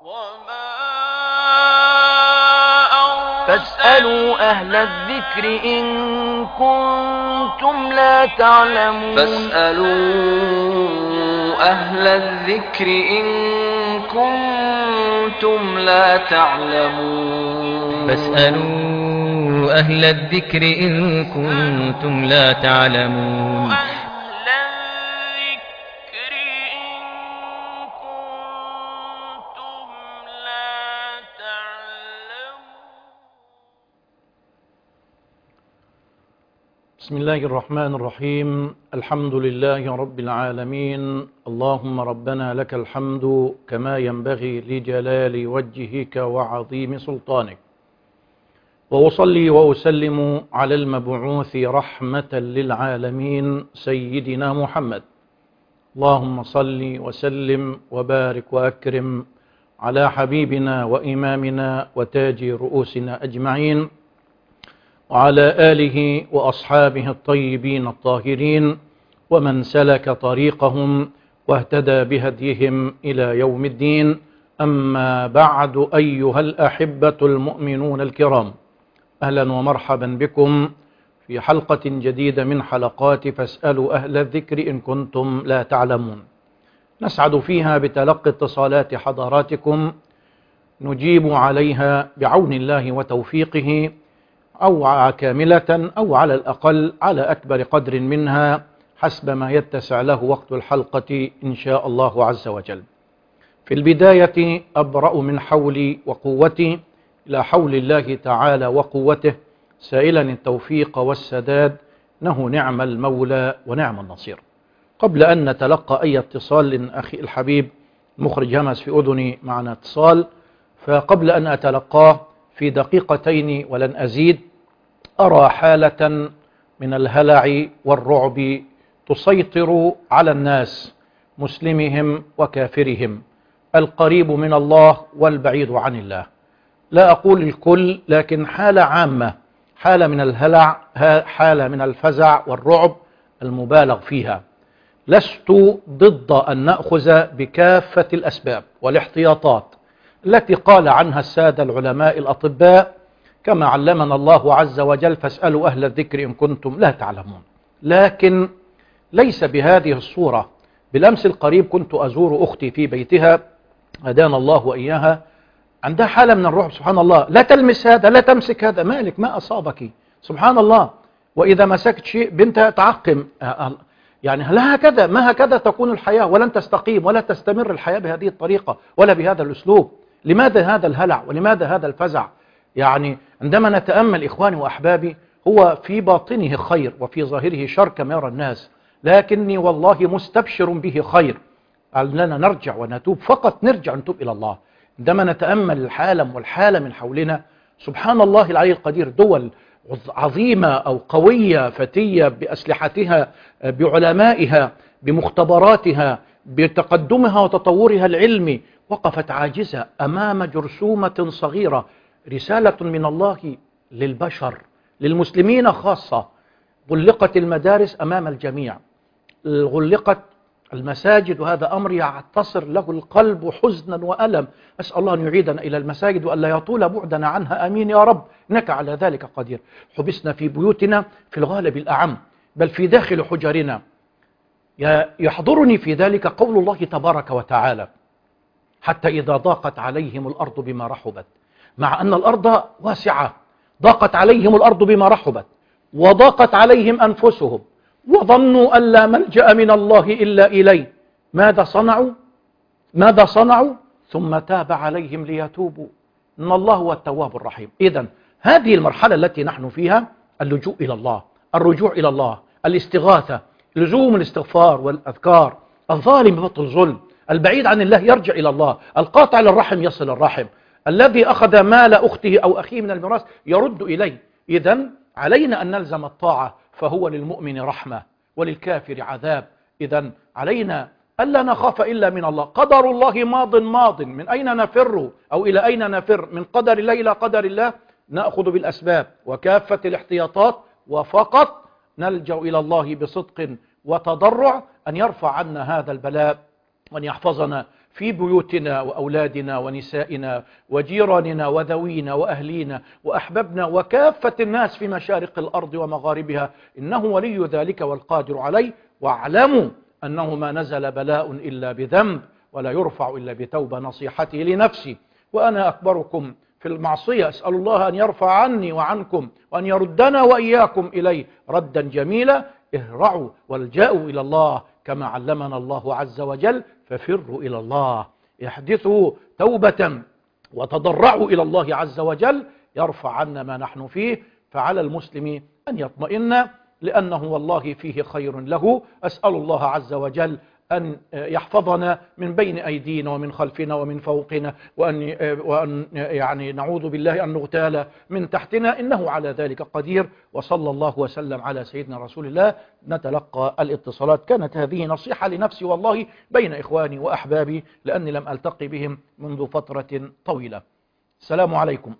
فاسألوا أهل الذكر إن كنتم لا تعلمون. فاسألوا أهل الذكر إن كنتم لا تعلمون. فاسألوا أهل الذكر إن كنتم لا تعلمون. بسم الله الرحمن الرحيم. الحمد لله رب العالمين. اللهم ربنا لك الحمد كما ينبغي لجلال وجهك وعظيم سلطانك، وأصلي وأسلم على المبعوث رحمة للعالمين سيدنا محمد. اللهم صل وسلم وبارك وأكرم على حبيبنا وإمامنا وتاج رؤوسنا أجمعين، وعلى آله وأصحابه الطيبين الطاهرين، ومن سلك طريقهم واهتدى بهديهم إلى يوم الدين. أما بعد، أيها الأحبة المؤمنون الكرام، أهلا ومرحبا بكم في حلقة جديدة من حلقات فاسألوا أهل الذكر إن كنتم لا تعلمون. نسعد فيها بتلقي اتصالات حضراتكم، نجيب عليها بعون الله وتوفيقه، أو كاملة أو على الأقل على أكبر قدر منها حسب ما يتسع له وقت الحلقة إن شاء الله عز وجل. في البداية أبرأ من حولي وقوتي إلى حول الله تعالى وقوته، سائلا التوفيق والسداد، إنه نعم المولى ونعم النصير. قبل أن نتلقى أي اتصال أخي الحبيب مخرج همس في أذني معنا اتصال، فقبل أن أتلقاه في دقيقتين ولن أزيد، أرى حالة من الهلع والرعب تسيطر على الناس، مسلمهم وكافرهم، القريب من الله والبعيد عن الله. لا أقول الكل، لكن حالة عامة، حالة من الهلع، حالة من الفزع والرعب المبالغ فيها. لست ضد أن نأخذ بكافة الأسباب والاحتياطات التي قال عنها السادة العلماء الأطباء، كما علمنا الله عز وجل: فاسألوا أهل الذكر إن كنتم لا تعلمون. لكن ليس بهذه الصورة. بالأمس القريب كنت أزور أختي في بيتها، هدانا الله وإياها، عندها حالة من الرعب. سبحان الله، لا تلمس هذا، لا تمسك هذا، مالك، ما أصابك؟ سبحان الله. وإذا مسكت شيء بنتها تعقم. يعني لا هكذا، ما هكذا تكون الحياة، ولن تستقيم ولا تستمر الحياة بهذه الطريقة ولا بهذا الأسلوب. لماذا هذا الهلع ولماذا هذا الفزع؟ يعني عندما نتأمل إخواني وأحبابي، هو في باطنه خير وفي ظاهره شر كما يرى الناس، لكني والله مستبشر به خير. أننا نرجع ونتوب، فقط نرجع ونتوب إلى الله. عندما نتأمل العالم والحالة من حولنا، سبحان الله العلي القدير، دول عظيمة أو قوية فتية بأسلحتها، بعلمائها، بمختبراتها، بتقدمها وتطورها العلمي، وقفت عاجزة أمام جرثومة صغيرة. رسالة من الله للبشر، للمسلمين خاصة. غلقت المدارس أمام الجميع، غلقت المساجد، وهذا أمر يعتصر له القلب حزنا وألم. أسأل الله أن يعيدنا إلى المساجد وأن لا يطول بعدنا عنها، آمين يا رب، إنك على ذلك قدير. حبسنا في بيوتنا في الغالب الأعم، بل في داخل حجرنا. يحضرني في ذلك قول الله تبارك وتعالى: حتى إذا ضاقت عليهم الأرض بما رحبت. مع أن الأرض واسعة، ضاقت عليهم الأرض بما رحبت، وضاقت عليهم أنفسهم، وظنوا أن لا ملجأ من الله إلا إليه. ماذا صنعوا؟ ثم تاب عليهم ليتوبوا، إن الله هو التواب الرحيم. إذن هذه المرحلة التي نحن فيها، اللجوء إلى الله، الرجوع إلى الله، الاستغاثة، لزوم الاستغفار والأذكار. الظالم يبطل ظلم، البعيد عن الله يرجع إلى الله، القاطع للرحم يصل الرحم، الذي أخذ مال أخته أو أخيه من الميراث يرد إليه. إذن علينا أن نلزم الطاعة، فهو للمؤمن رحمة وللكافر عذاب. إذن علينا ألا نخاف إلا من الله. قدر الله ماض، من أين نفر أو إلى أين نفر؟ من قدر الله إلى قدر الله. نأخذ بالأسباب وكافة الاحتياطات، وفقط نلجأ إلى الله بصدق وتضرع أن يرفع عنا هذا البلاء وأن يحفظنا في بيوتنا وأولادنا ونسائنا وجيراننا وذوينا وأهلينا وأحبابنا وكافة الناس في مشارق الأرض ومغاربها، إنه ولي ذلك والقادر عليه. واعلموا أنه ما نزل بلاء إلا بذنب ولا يرفع إلا بتوبة. نصيحتي لنفسي وأنا أكبركم في المعصية، أسأل الله أن يرفع عني وعنكم وأن يردنا وإياكم إليه ردا جميلا. اهرعوا والجأوا إلى الله كما علمنا الله عز وجل، ففروا إلى الله. احدثوا توبة وتضرعوا إلى الله عز وجل يرفع عنا ما نحن فيه. فعلى المسلم أن يطمئن لأنه والله فيه خير له. أسأل الله عز وجل أن يحفظنا من بين أيدينا ومن خلفنا ومن فوقنا، وأن يعني نعوذ بالله أن نغتال من تحتنا، إنه على ذلك قدير. وصلى الله وسلم على سيدنا رسول الله. نتلقى الاتصالات. كانت هذه نصيحة لنفسي والله بين إخواني وأحبابي، لأني لم ألتقي بهم منذ فترة طويلة. السلام عليكم.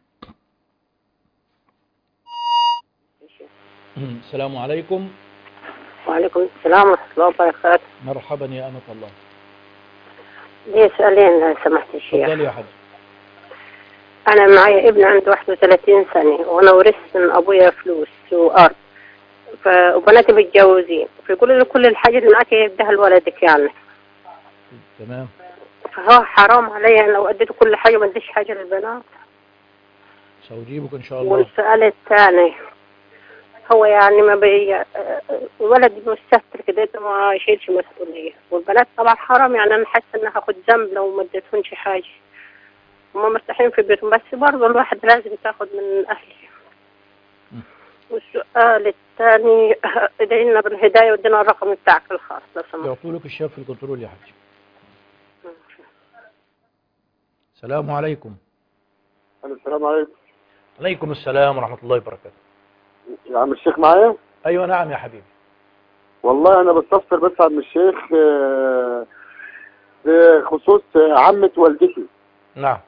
السلام عليكم. وعليكم السلام ورحمة الله وبركاته. مرحبا يا أمة الله. لي سؤالين لو سمحت الشيخ. تفضل يا حاج. أنا معي ابن عنده 31 سنة، وأنا ورثت من أبويا فلوس وأرض، وبناتي متجوزين، فيقولوا لي كل الحاجة اللي معك يديها لولدك يعني. تمام. فهو حرام علي لو أديته كل حاجة ما أديش حاجة للبنات. سأجيبك إن شاء الله. والسؤال الثاني، هو يعني ما ولد مستهتر كده ما يشيلش مسؤولية، والبنات طبعا حرام، يعني أنا حاسة إنها هاخد ذنب لو ما اديتهمش حاجة. هم مرتاحين في بيتهم، بس برضه الواحد لازم تاخد من أهله. والسؤال الثاني، ادعينا بالهداية وادينا الرقم بتاعك الخاص لو سمحت. يعطولك الشاب في الكنترول يا حاج. السلام عليكم. السلام عليكم. عليكم السلام ورحمة الله وبركاته. يا عم الشيخ معايا؟ أيوة نعم يا حبيبي. والله أنا بستفسر بس عم الشيخ بخصوص عمة والدتي. نعم.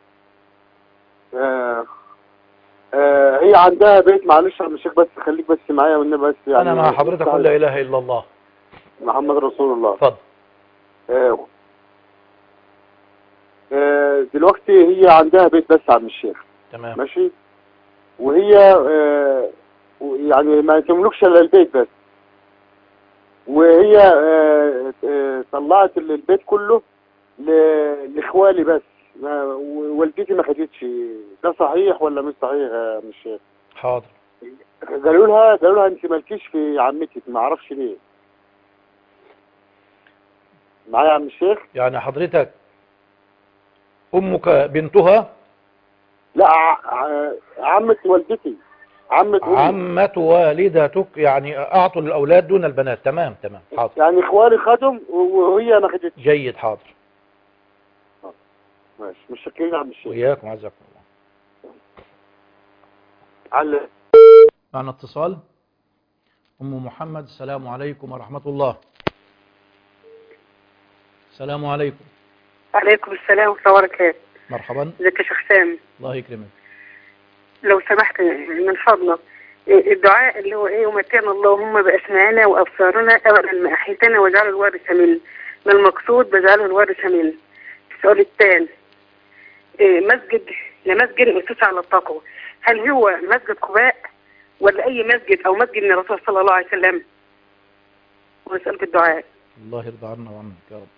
هي عندها بيت، معلش يا عم الشيخ بس خليك بس معايا والنبي بس يعني. أنا مع حضرتك قل لا إله إلا الله محمد رسول الله. اتفضل. دلوقتي هي عندها بيت بس يا عم الشيخ. تمام. ماشي. وهي يعني ما تملكش الا البيت بس، وهي طلعت البيت كله لاخوالي بس، والدتي ما خدتش. ده صحيح ولا مش صحيح يا عم الشيخ؟ حاضر. قالوا لها انت مالكيش في عمتك، ما اعرفش ليه. معايا يا عم الشيخ؟ يعني حضرتك أمك بنتها؟ لا، عمة والدتي، عمة والدتك، يعني أعطوا الأولاد دون البنات. تمام تمام. حاضر. يعني إخواني خدهم وهي ما خدتش. جيد. حاضر. ماشي. متشكرين يا عم الشيخ. وإياكم عزكم الله. معنا اتصال. أم محمد. السلام عليكم ورحمة الله. السلام عليكم. وعليكم السلام ورحمة الله وبركاته. مرحبا. ازيك يا شيخ سامي؟ الله يكرمك. لو سمحت من فضلك الدعاء اللي هو ايه، ومتعنا اللهم بأسماعنا وأبصارنا أبدا ما أحيتنا واجعله الوارث منا، ما المقصود بجعله الوارث منا. السؤال الثاني، مسجد لمسجد أسس على التقوى، هل هو مسجد قباء ولا أي مسجد أو مسجد من الرسول صلى الله عليه وسلم؟ ونسألك الدعاء. الله يرضى عنا وعنك يا رب.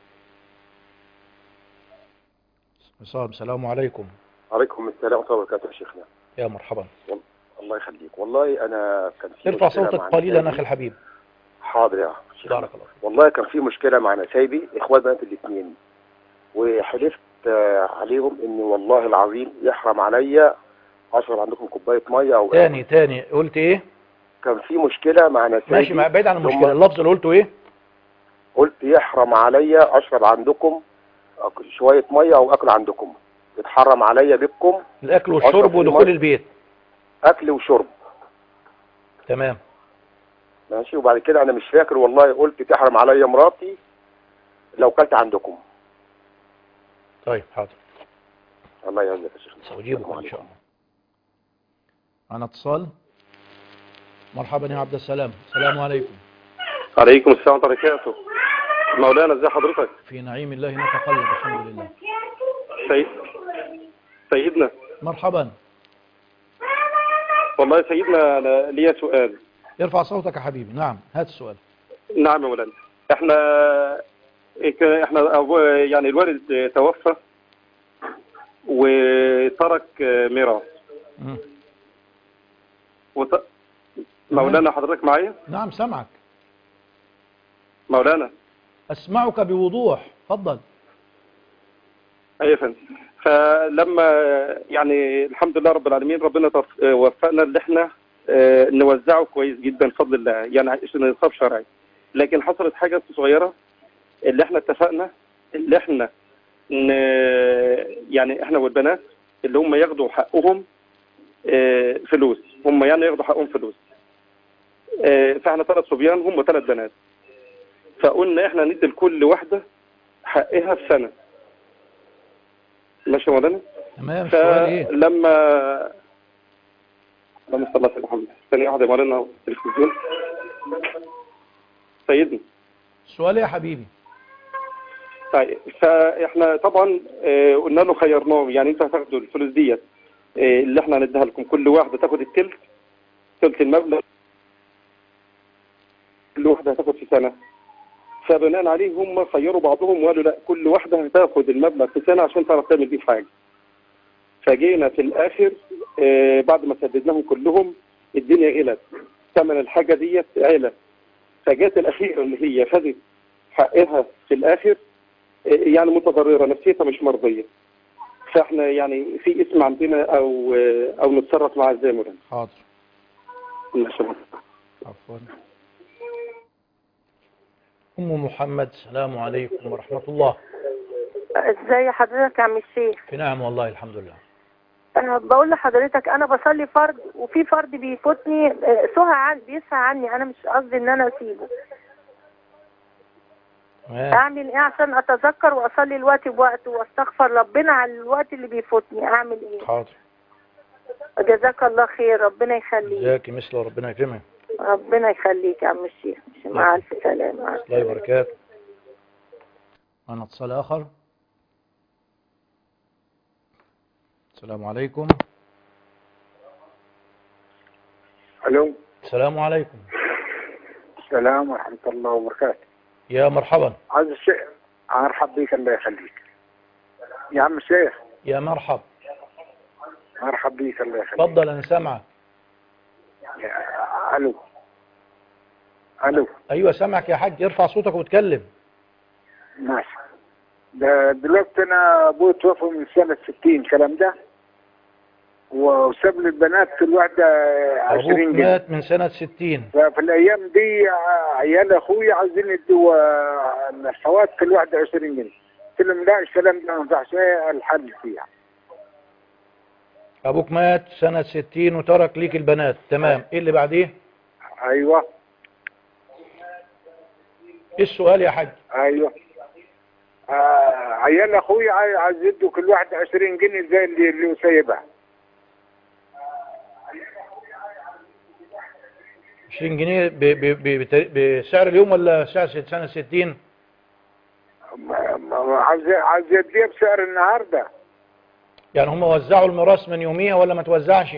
السلام عليكم. عليكم السلام ورحمة الله وبركاته يا شيخنا. يا مرحبا. الله يخليك. والله أنا كان في ارفع صوتك قليلا أخي الحبيب. حاضر يا شيخ. بارك الله. والله كان في مشكلة مع نسايبي إخوات بنات الاثنين، وحلفت عليهم إن والله العظيم يحرم عليا أشرب عندكم كوباية مية أو تاني قلت إيه؟ كان في مشكلة مع نسايبي. ماشي، بعيد عن المشكلة، اللفظ اللي قلته إيه؟ قلت يحرم عليا أشرب عندكم شوية مية أو أكل عندكم، يتحرم عليا بكم الأكل والشرب ودخول البيت. أكل وشرب. تمام. ماشي. وبعد كده أنا مش فاكر والله قلت تحرم عليا مراتي لو كلت عندكم. طيب حاضر. الله يعزك يا شيخ. سأجيبكم إن شاء الله. معنا اتصال. مرحبا يا عبد السلام. السلام عليكم. عليكم السلام ورحمة الله وبركاته. مولانا ازي حضرتك؟ في نعيم الله نتقلب الحمد لله. سيدنا مرحبا. والله يا سيدنا أنا ليا سؤال. ارفع صوتك يا حبيبي. نعم هات السؤال. نعم يا مولانا. احنا يعني الوالد توفى وترك ميراث. مولانا حضرتك معايا؟ نعم سمعك مولانا. أسمعك بوضوح، تفضل. أيوة يا فندم. فلما يعني الحمد لله رب العالمين ربنا وفقنا اللي احنا نوزعه كويس جدا بفضل الله، يعني عشان نصاب شرعي. لكن حصلت حاجة صغيرة اللي احنا اتفقنا اللي احنا يعني احنا والبنات اللي هم ياخدوا حقهم فلوس، هم يعني ياخدوا حقهم فلوس. فاحنا 3 صبيان هم 3 بنات، فقلنا احنا ندي لكل واحدة حقها في سنة. ماشي يا مولانا؟ تمام. السؤال ايه؟ لما صلى الله عليه وسلم. ثانية واحدة يا مولانا التلفزيون. سيدنا السؤال ايه يا حبيبي؟ طيب فاحنا طبعا قلنا له خيرناهم، يعني انتوا هتاخدوا الفلوس ديت اللي احنا هنديها لكم، كل واحدة تاخد ثلث المبلغ، كل واحدة هتاخد في سنة. فبناء عليه هم خيروا بعضهم وقالوا لا كل واحدة هتاخد المبلغ في سنة عشان تعرف تعمل بيه حاجة. فجينا في الآخر بعد ما سددناهم كلهم الدنيا غلت، ثمن الحاجة ديت علا. فجات الأخيرة اللي هي خدت حقها في الآخر يعني متضررة، نفسيتها مش مرضية. فاحنا يعني في اسم عندنا أو نتصرف مع ازاي مولانا؟ حاضر. ما شاء الله. عفوا. أم محمد السلام عليكم ورحمة الله. ازاي حضرتك يا عم الشيخ؟ في نعم والله الحمد لله. بقول لحضرتك انا بصلي فرض وفي فرض بيفوتني بيسهى عني، انا مش قصدي ان انا اسيبه. اعمل ايه عشان اتذكر واصلي الوقت بوقته واستغفر ربنا على الوقت اللي بيفوتني؟ اعمل ايه؟ حاضر. جزاك الله خير، ربنا يخليك. جزاكي مثل ربنا يكرمك. ربنا يخليك يا عم الشيخ. مع الف سلامة. الله وبركاته. معنا اتصال آخر. السلام عليكم. الو. السلام عليكم. السلام ورحمة الله وبركاته. يا مرحبا. عز الشيخ مرحب بك، الله يخليك يا عم الشيخ. يا مرحب. مرحب بك، الله يخليك. تفضل انا سامعك. الو. الو. ايوه سامعك يا حاج، ارفع صوتك واتكلم. ماشي. دلوقتي انا ابوي توفى من سنة 60 الكلام ده، وساب لي البنات كل واحدة 20 جنيه. ابوك مات من سنة 60. ففي الايام دي عيال اخويا عايزين يدوا الحوات كل واحدة 20 جنيه. قلت لهم لا الكلام ده ما ينفعش، الحل فيها. ابوك مات سنة 60 وترك ليك البنات، تمام. ايه اللي بعديه؟ ايوه. ايه السؤال يا حاج؟ ايوه. عيال اخويا عايز يدوا كل واحد 20 جنيه زي اللي سايبها. 20 جنيه بسعر اليوم ولا سعر سنة 60؟ عايز يديها بسعر النهارده. يعني هم وزعوا الميراث من يوميها ولا ما توزعش؟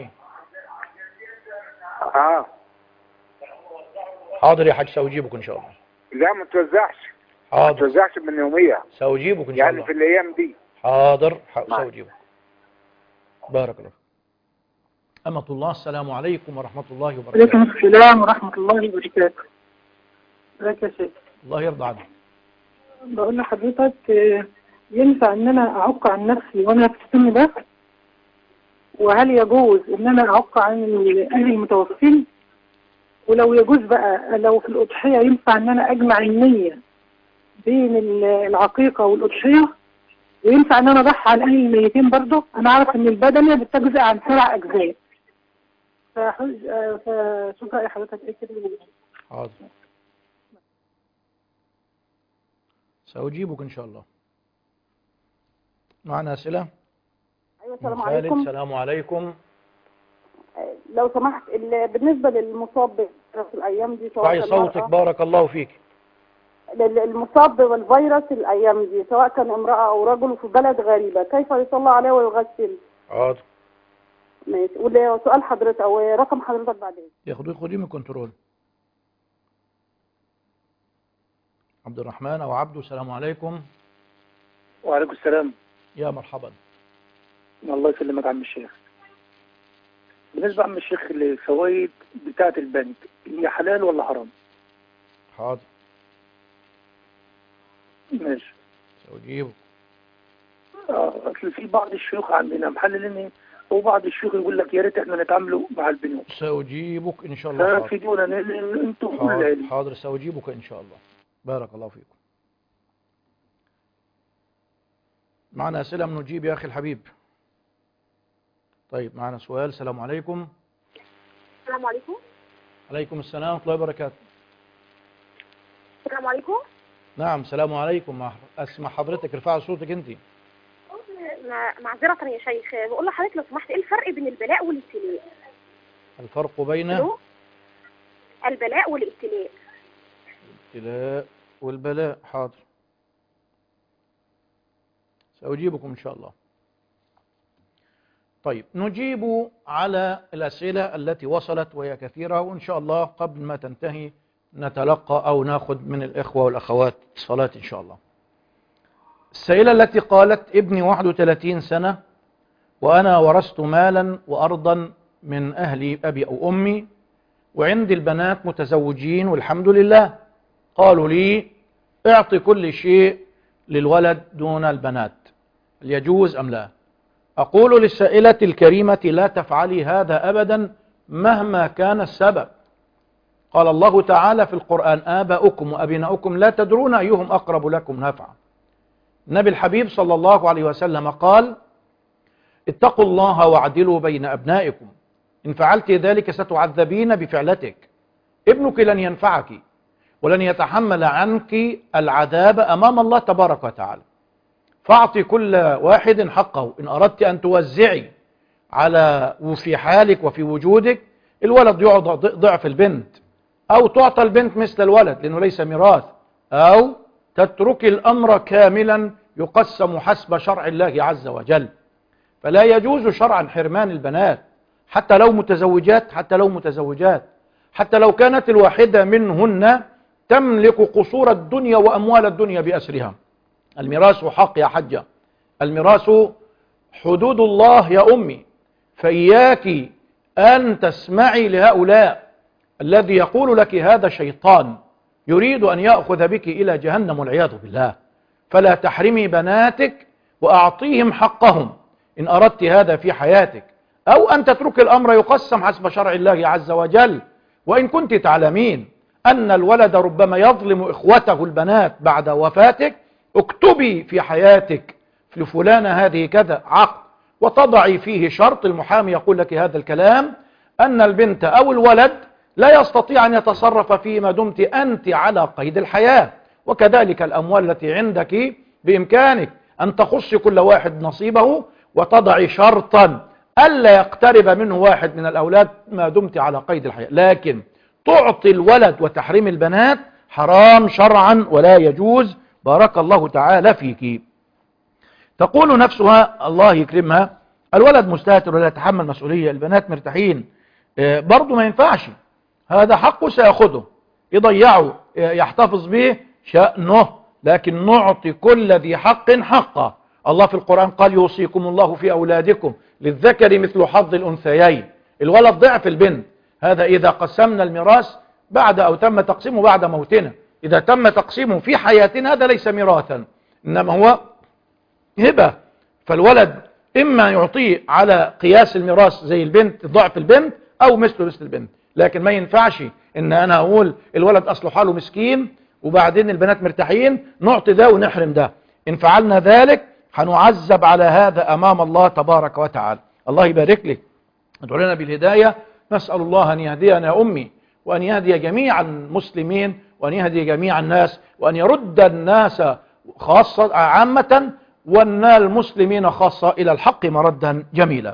حاضر يا حاج، سأجيبك ان شاء الله. لا ما توزعش. حاضر. ما توزعش من يوميها. سأجيبك ان شاء يعني الله. في الايام دي. حاضر. سأجيبك. بارك الله. أمة الله السلام عليكم ورحمة الله وبركاته. وعليكم السلام ورحمة الله وبركاته. ازيك يا شيخ؟ الله يرضى عنك. بقول لحضرتك ينفع ان انا اعق عن نفسي وانا في السن ده؟ وهل يجوز ان انا اعق عن اهل المتوفين؟ ولو يجوز بقى لو في الأضحية ينفع ان انا اجمع النية بين العقيقة والأضحية؟ وينفع ان انا اضحي عن اهل الميتين برضه؟ انا اعرف ان البدنة بتجزئ عن 7 اجزاء. فشوف رأي حضرتك ايه كده. حاضر. سأجيبك ان شاء الله. معنا أسئلة؟ ايوه السلام عليكم. السلام عليكم. لو سمحت بالنسبة للمصاب في الايام دي ارفعي صوتك بارك الله فيك. المصاب بالفيروس الأيام دي سواء كان امرأة أو رجل في بلد غريبة، كيف يصلى عليه ويغسل؟ حاضر. ماشي. وسؤال حضرتك أو رقم حضرتك بعدين. خديه من كنترول. عبد الرحمن أو عبده، السلام عليكم. وعليكم السلام. يا مرحبا. الله يسلمك عم الشيخ. بالنسبة عم الشيخ للفوائد بتاعة البنك، هي حلال ولا حرام؟ حاضر. ماشي. سأجيبه. اصل في بعض الشيوخ عندنا محللين، وبعض الشيوخ يقول لك يا ريت احنا نتعاملوا مع البنوك. سأجيبك إن شاء الله. فافيدونا انتم حاضر. حاضر سأجيبك إن شاء الله. بارك الله فيكم. معنا أسئلة من نجيب يا أخي الحبيب. طيب معنا سؤال. السلام عليكم. السلام عليكم. عليكم السلام ورحمة الله وبركاته. السلام عليكم. نعم السلام عليكم. أسمع حضرتك، ارفعي صوتك أنت. معذرة يا شيخ، بقول لحضرتك لو سمحت، ايه الفرق بين البلاء والابتلاء؟ الفرق بين البلاء والابتلاء. الابتلاء والبلاء. حاضر سأجيبكم إن شاء الله. طيب نجيب على الأسئلة التي وصلت وهي كثيرة، وإن شاء الله قبل ما تنتهي نتلقى أو ناخذ من الإخوة والأخوات اتصالات إن شاء الله. السائلة التي قالت: ابني 31 سنة وأنا ورثت مالا وأرضا من أهلي أبي أو أمي، وعندي البنات متزوجين والحمد لله. قالوا لي اعطي كل شيء للولد دون البنات، هل يجوز أم لا؟ أقول للسائلة الكريمة: لا تفعلي هذا أبدا مهما كان السبب. قال الله تعالى في القرآن: آباؤكم وأبناؤكم لا تدرون أيهم أقرب لكم نفعا. النبي الحبيب صلى الله عليه وسلم قال: اتقوا الله واعدلوا بين أبنائكم، إن فعلت ذلك ستعذبين بفعلتك، ابنك لن ينفعك ولن يتحمل عنك العذاب أمام الله تبارك وتعالى. فاعطي كل واحد حقه. إن أردت أن توزعي في حالك وفي وجودك، الولد يعطى ضعف البنت، أو تعطى البنت مثل الولد لأنه ليس ميراث، أو تترك الأمر كاملا يقسم حسب شرع الله عز وجل. فلا يجوز شرعا حرمان البنات حتى لو متزوجات، حتى لو كانت الواحدة منهن تملك قصور الدنيا وأموال الدنيا بأسرها. الميراث حق يا حجة، الميراث حدود الله يا أمي، فإياك أن تسمعي لهؤلاء. الذي يقول لك هذا شيطان يريد أن يأخذ بك إلى جهنم والعياذ بالله. فلا تحرمي بناتك وأعطيهم حقهم إن أردت هذا في حياتك، أو أن تترك الأمر يقسم حسب شرع الله عز وجل. وإن كنت تعلمين أن الولد ربما يظلم إخوته البنات بعد وفاتك، اكتبي في حياتك لفلانة هذه كذا عقد، وتضعي فيه شرط، المحامي يقول لك هذا الكلام، أن البنت أو الولد لا يستطيع أن يتصرف فيه ما دمت أنت على قيد الحياة. وكذلك الأموال التي عندك بإمكانك أن تخص كل واحد نصيبه، وتضعي شرطا ألا يقترب منه واحد من الأولاد ما دمت على قيد الحياة. لكن تعطي الولد وتحريم البنات حرام شرعا ولا يجوز. بارك الله تعالى فيك. تقول نفسها الله يكرمها: الولد مستهتر ولا يتحمل مسؤولية، البنات مرتاحين، برضو ما ينفعش، هذا حقه سيأخذه، يضيعه يحتفظ به شأنه، لكن نعطي كل ذي حق حقه. الله في القرآن قال: يوصيكم الله في أولادكم للذكر مثل حظ الأنثيين. الولد ضعف البنت، هذا إذا قسمنا الميراث بعد أو تم تقسيمه بعد موتنا. إذا تم تقسيمه في حياتنا هذا ليس ميراثا، إنما هو هبة. فالولد إما يعطيه على قياس الميراث زي البنت، ضعف البنت، أو مثل البنت. لكن ما ينفعش إن أنا أقول الولد أصله حاله مسكين وبعدين البنات مرتاحين نعطي ده ونحرم ده. إن فعلنا ذلك هنعذب على هذا أمام الله تبارك وتعالى. الله يبارك لك، ادعو لنا بالهداية. نسأل الله أن يهدينا يا أمي، وأن يهدي جميع المسلمين، وأن يهدي جميع الناس، وأن يرد الناس خاصة عامة وأن المسلمين خاصة إلى الحق مردا جميلا.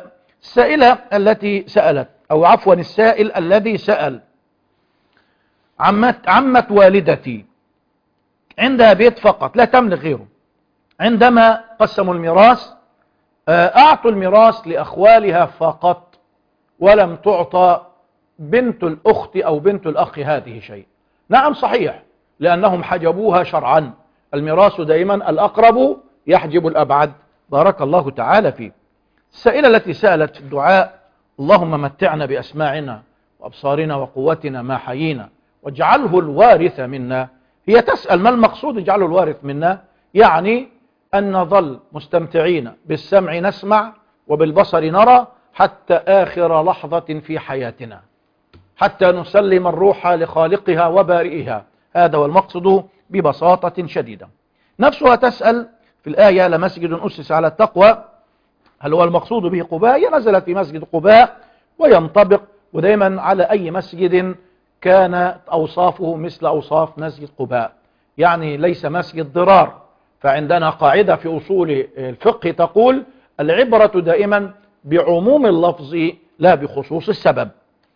السائلة التي سألت، أو عفوا السائل الذي سأل، عمة والدتي عندها بيت فقط لا تملك غيره، عندما قسموا الميراث أعطوا الميراث لأخوالها فقط، ولم تعطى بنت الأخت أو بنت الأخ هذه شيء. نعم صحيح، لأنهم حجبوها شرعا. الميراث دائما الأقرب يحجب الأبعد. بارك الله تعالى فيه. السائلة التي سألت في الدعاء: اللهم متعنا بأسماعنا وأبصارنا وقوتنا ما حيينا واجعله الوارث منا. هي تسأل ما المقصود اجعله الوارث منا؟ يعني أن نظل مستمتعين بالسمع نسمع وبالبصر نرى حتى آخر لحظة في حياتنا، حتى نسلم الروح لخالقها وبارئها. هذا هو المقصد ببساطة شديدة. نفسها تسأل في الآية: لمسجد أسس على التقوى، هل هو المقصود به قباء؟ هي نزلت في مسجد قباء وينطبق ودائما على أي مسجد كانت أوصافه مثل أوصاف مسجد قباء، يعني ليس مسجد ضرار. فعندنا قاعدة في أصول الفقه تقول: العبرة دائما بعموم اللفظ لا بخصوص السبب.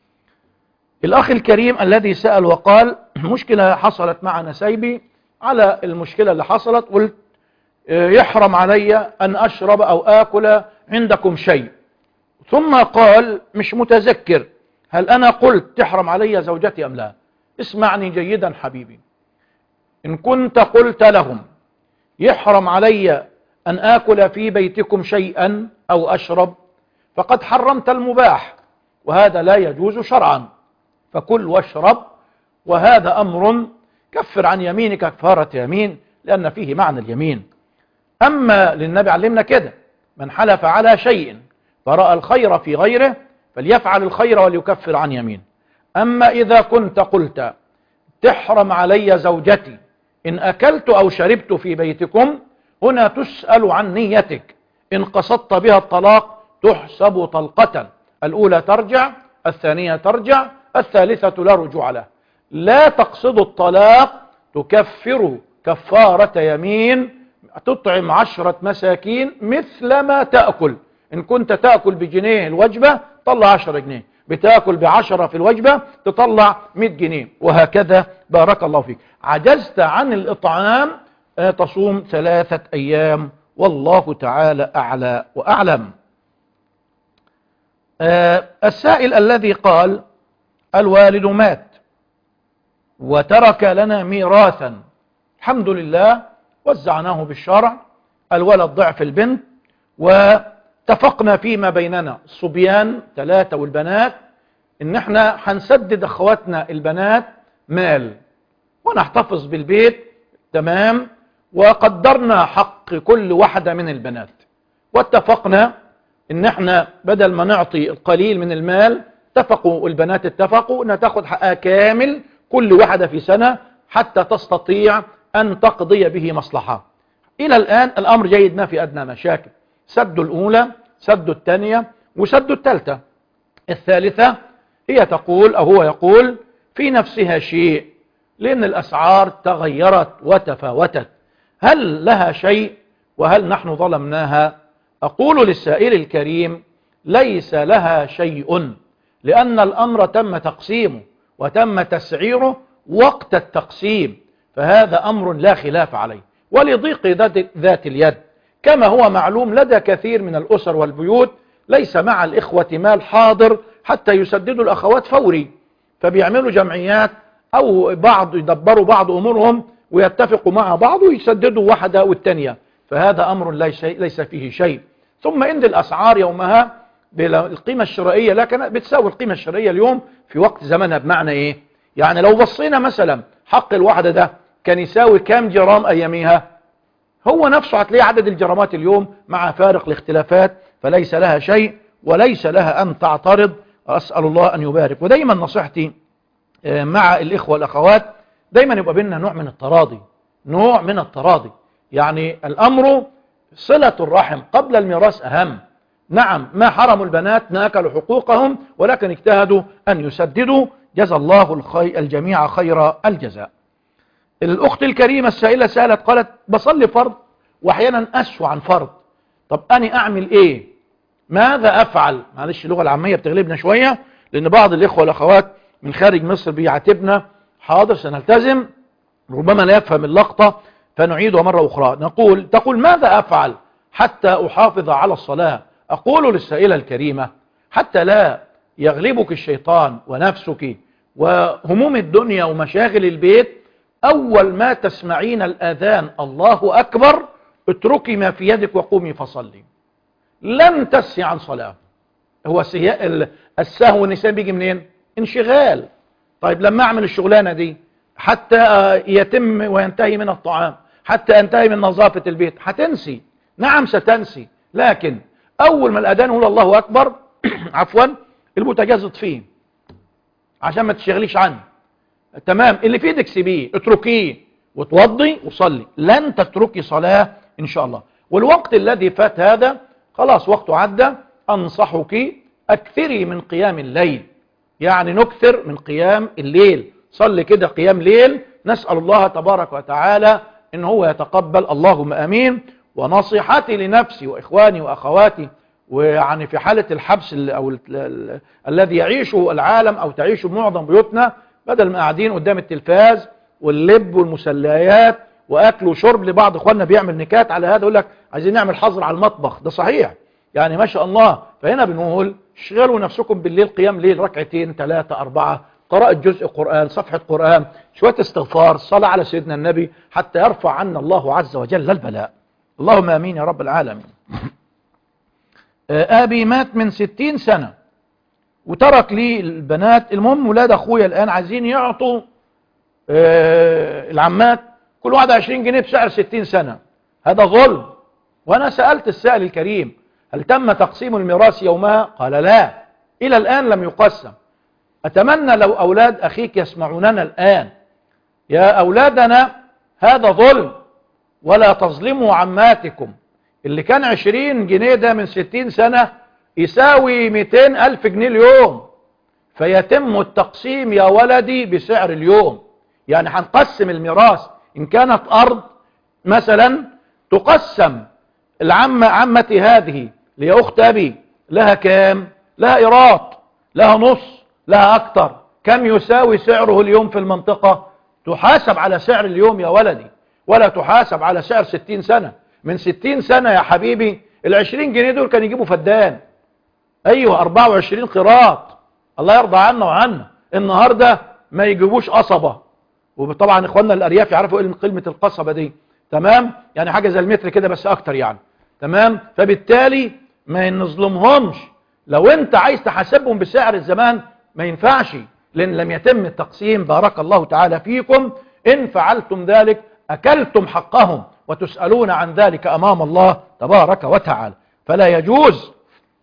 الأخ الكريم الذي سأل وقال: مشكلة حصلت مع نسيبي، على المشكلة اللي حصلت قلت يحرم علي أن أشرب أو آكل عندكم شيء، ثم قال مش متذكر هل أنا قلت تحرم علي زوجتي أم لا. اسمعني جيدا حبيبي، إن كنت قلت لهم يحرم علي أن آكل في بيتكم شيئا أو أشرب فقد حرمت المباح، وهذا لا يجوز شرعا، فكل واشرب، وهذا أمر كفر عن يمينك كفارة يمين، لأن فيه معنى اليمين. أما للنبي علمنا كده: من حلف على شيء فرأى الخير في غيره فليفعل الخير وليكفر عن يمين. أما إذا كنت قلت تحرم علي زوجتي إن أكلت أو شربت في بيتكم، هنا تسأل عن نيتك. إن قصدت بها الطلاق تحسب طلقة، الأولى ترجع، الثانية ترجع، الثالثة لا رجوع له. لا تقصد الطلاق تكفر كفارة يمين، تطعم 10 مساكين مثل ما تأكل. إن كنت تأكل بجنيه الوجبة طلع 10 جنيه، بتأكل ب10 في الوجبة تطلع 100 جنيه، وهكذا. بارك الله فيك. عجزت عن الإطعام تصوم 3 أيام، والله تعالى أعلى وأعلم. السائل الذي قال: الوالد مات وترك لنا ميراثا، الحمد لله وزعناه بالشرع، الولد ضعف البنت، واتفقنا فيما بيننا الصبيان 3 والبنات ان احنا هنسدد اخواتنا البنات مال ونحتفظ بالبيت، تمام، وقدرنا حق كل واحدة من البنات، واتفقنا ان احنا بدل ما نعطي القليل من المال، اتفقوا البنات اتفقوا ان تاخد حقها كامل كل واحدة في سنة حتى تستطيع أن تقضي به مصلحة. إلى الآن الأمر جيد، ما في أدنى مشاكل. سدوا الأولى، سدوا الثانية، وسدوا الثالثة. الثالثة هي تقول أو هو يقول في نفسها شيء، لأن الأسعار تغيرت وتفاوتت، هل لها شيء وهل نحن ظلمناها؟ أقول للسائل الكريم: ليس لها شيء، لأن الأمر تم تقسيمه وتم تسعيره وقت التقسيم، فهذا أمر لا خلاف عليه. ولضيق ذات اليد، كما هو معلوم لدى كثير من الأسر والبيوت ليس مع الإخوة مال حاضر حتى يسددوا الأخوات فوري، فبيعملوا جمعيات أو بعض يدبروا بعض أمورهم ويتفقوا مع بعض ويسددوا واحدة والتانية، فهذا أمر ليس فيه شيء. ثم إن الأسعار يومها بالقيمة الشرائية، لكن بتساوي القيمة الشرائية اليوم في وقت زمنها. بمعنى إيه؟ يعني لو بصينا مثلا حق الواحدة ده كان يساوي كام جرام أياميها، هو نفسه هتلاقي عدد الجرامات اليوم مع فارق الاختلافات، فليس لها شيء وليس لها أن تعترض. أسأل الله أن يبارك. ودايما نصيحتي مع الإخوة والأخوات دايما يبقى بيننا نوع من التراضي، نوع من التراضي. يعني الأمر صلة الرحم قبل الميراث أهم. نعم، ما حرموا البنات ناكلوا حقوقهم، ولكن اجتهدوا أن يسددوا. جزا الله الجميع خير الجزاء. الأخت الكريمة السائلة سألت قالت: بصلي فرض وأحيانا أسهو عن فرض، طب أنا أعمل إيه؟ ماذا أفعل؟ معلش اللغة العامية بتغلبنا شوية، لأن بعض الإخوة والأخوات من خارج مصر بيعاتبنا حاضر سنلتزم. ربما لا يفهم اللقطة فنعيدها مرة أخرى. تقول ماذا أفعل حتى أحافظ على الصلاة؟ أقول للسائلة الكريمة حتى لا يغلبك الشيطان ونفسك وهموم الدنيا ومشاغل البيت، أول ما تسمعين الأذان الله أكبر اتركي ما في يدك وقومي فصلي. لن تسي عن صلاة. هو السهو والنسيان بيجي منين؟ انشغال. طيب لما أعمل الشغلانة دي حتى يتم وينتهي من الطعام، حتى ينتهي من نظافة البيت، هتنسي. نعم ستنسي، لكن أول ما الأذان يقول الله أكبر عفوا البوتاجاز اطفيه عشان ما تشغليش عنه. تمام، اللي في ايدك سيبيه، اتركيه وتوضي وصلي. لن تتركي صلاة إن شاء الله. والوقت الذي فات هذا خلاص وقته عدى. أنصحك أكثري من قيام الليل، يعني نكثر من قيام الليل. صلي كده قيام ليل، نسأل الله تبارك وتعالى إن هو يتقبل، اللهم أمين. ونصيحتي لنفسي وإخواني وأخواتي، ويعني في حالة الحبس أو الذي يعيشه العالم أو تعيشه معظم بيوتنا، بدل ما قاعدين قدام التلفاز واللب والمسليات وأكل وشرب. لبعض إخواننا بيعمل نكات على هذا، يقول لك عايزين نعمل حظر على المطبخ. ده صحيح يعني ما شاء الله. فهنا بنقول اشغلوا نفسكم بالليل قيام ليل، ركعتين 3 4، قراءة جزء قرآن، صفحة قرآن، شوية استغفار، صلاة على سيدنا النبي، حتى يرفع عنا الله عز وجل البلاء. اللهم آمين يا رب العالمين. أبي مات من 60 سنة وترك لي البنات. المهم ولاد أخويا الآن عايزين يعطوا العمات كل واحد 20 جنيه بسعر 60 سنة. هذا ظلم. وأنا سألت السائل الكريم هل تم تقسيم الميراث يومها؟ قال لا، إلى الآن لم يقسم. أتمنى لو أولاد أخيك يسمعوننا الآن، يا أولادنا هذا ظلم، ولا تظلموا عماتكم. اللي كان 20 جنيه ده من 60 سنة يساوي 200 ألف جنيه اليوم، فيتم التقسيم يا ولدي بسعر اليوم. يعني هنقسم الميراث. إن كانت أرض مثلا تقسم عمتي هذه اللي هي أخت أبي لها كام؟ لها إيراط، لها نص، لها أكتر. كم يساوي سعره اليوم في المنطقة؟ تحاسب على سعر اليوم يا ولدي، ولا تحاسب على سعر 60 سنة. من 60 سنة يا حبيبي ال20 جنيه دول كان يجيبوا فدان. أيوة 24 قراط، الله يرضى عنا وعنا. النهاردة ما يجيبوش قصبة. وطبعا إخواننا الأرياف يعرفوا إيه كلمة القصبة دي. تمام، يعني حاجة زي المتر كده بس أكتر يعني. تمام، فبالتالي ما نظلمهمش. لو أنت عايز تحاسبهم بسعر الزمان ما ينفعش، لأن لم يتم التقسيم. بارك الله تعالى فيكم. إن فعلتم ذلك أكلتم حقهم وتسألون عن ذلك أمام الله تبارك وتعالى، فلا يجوز.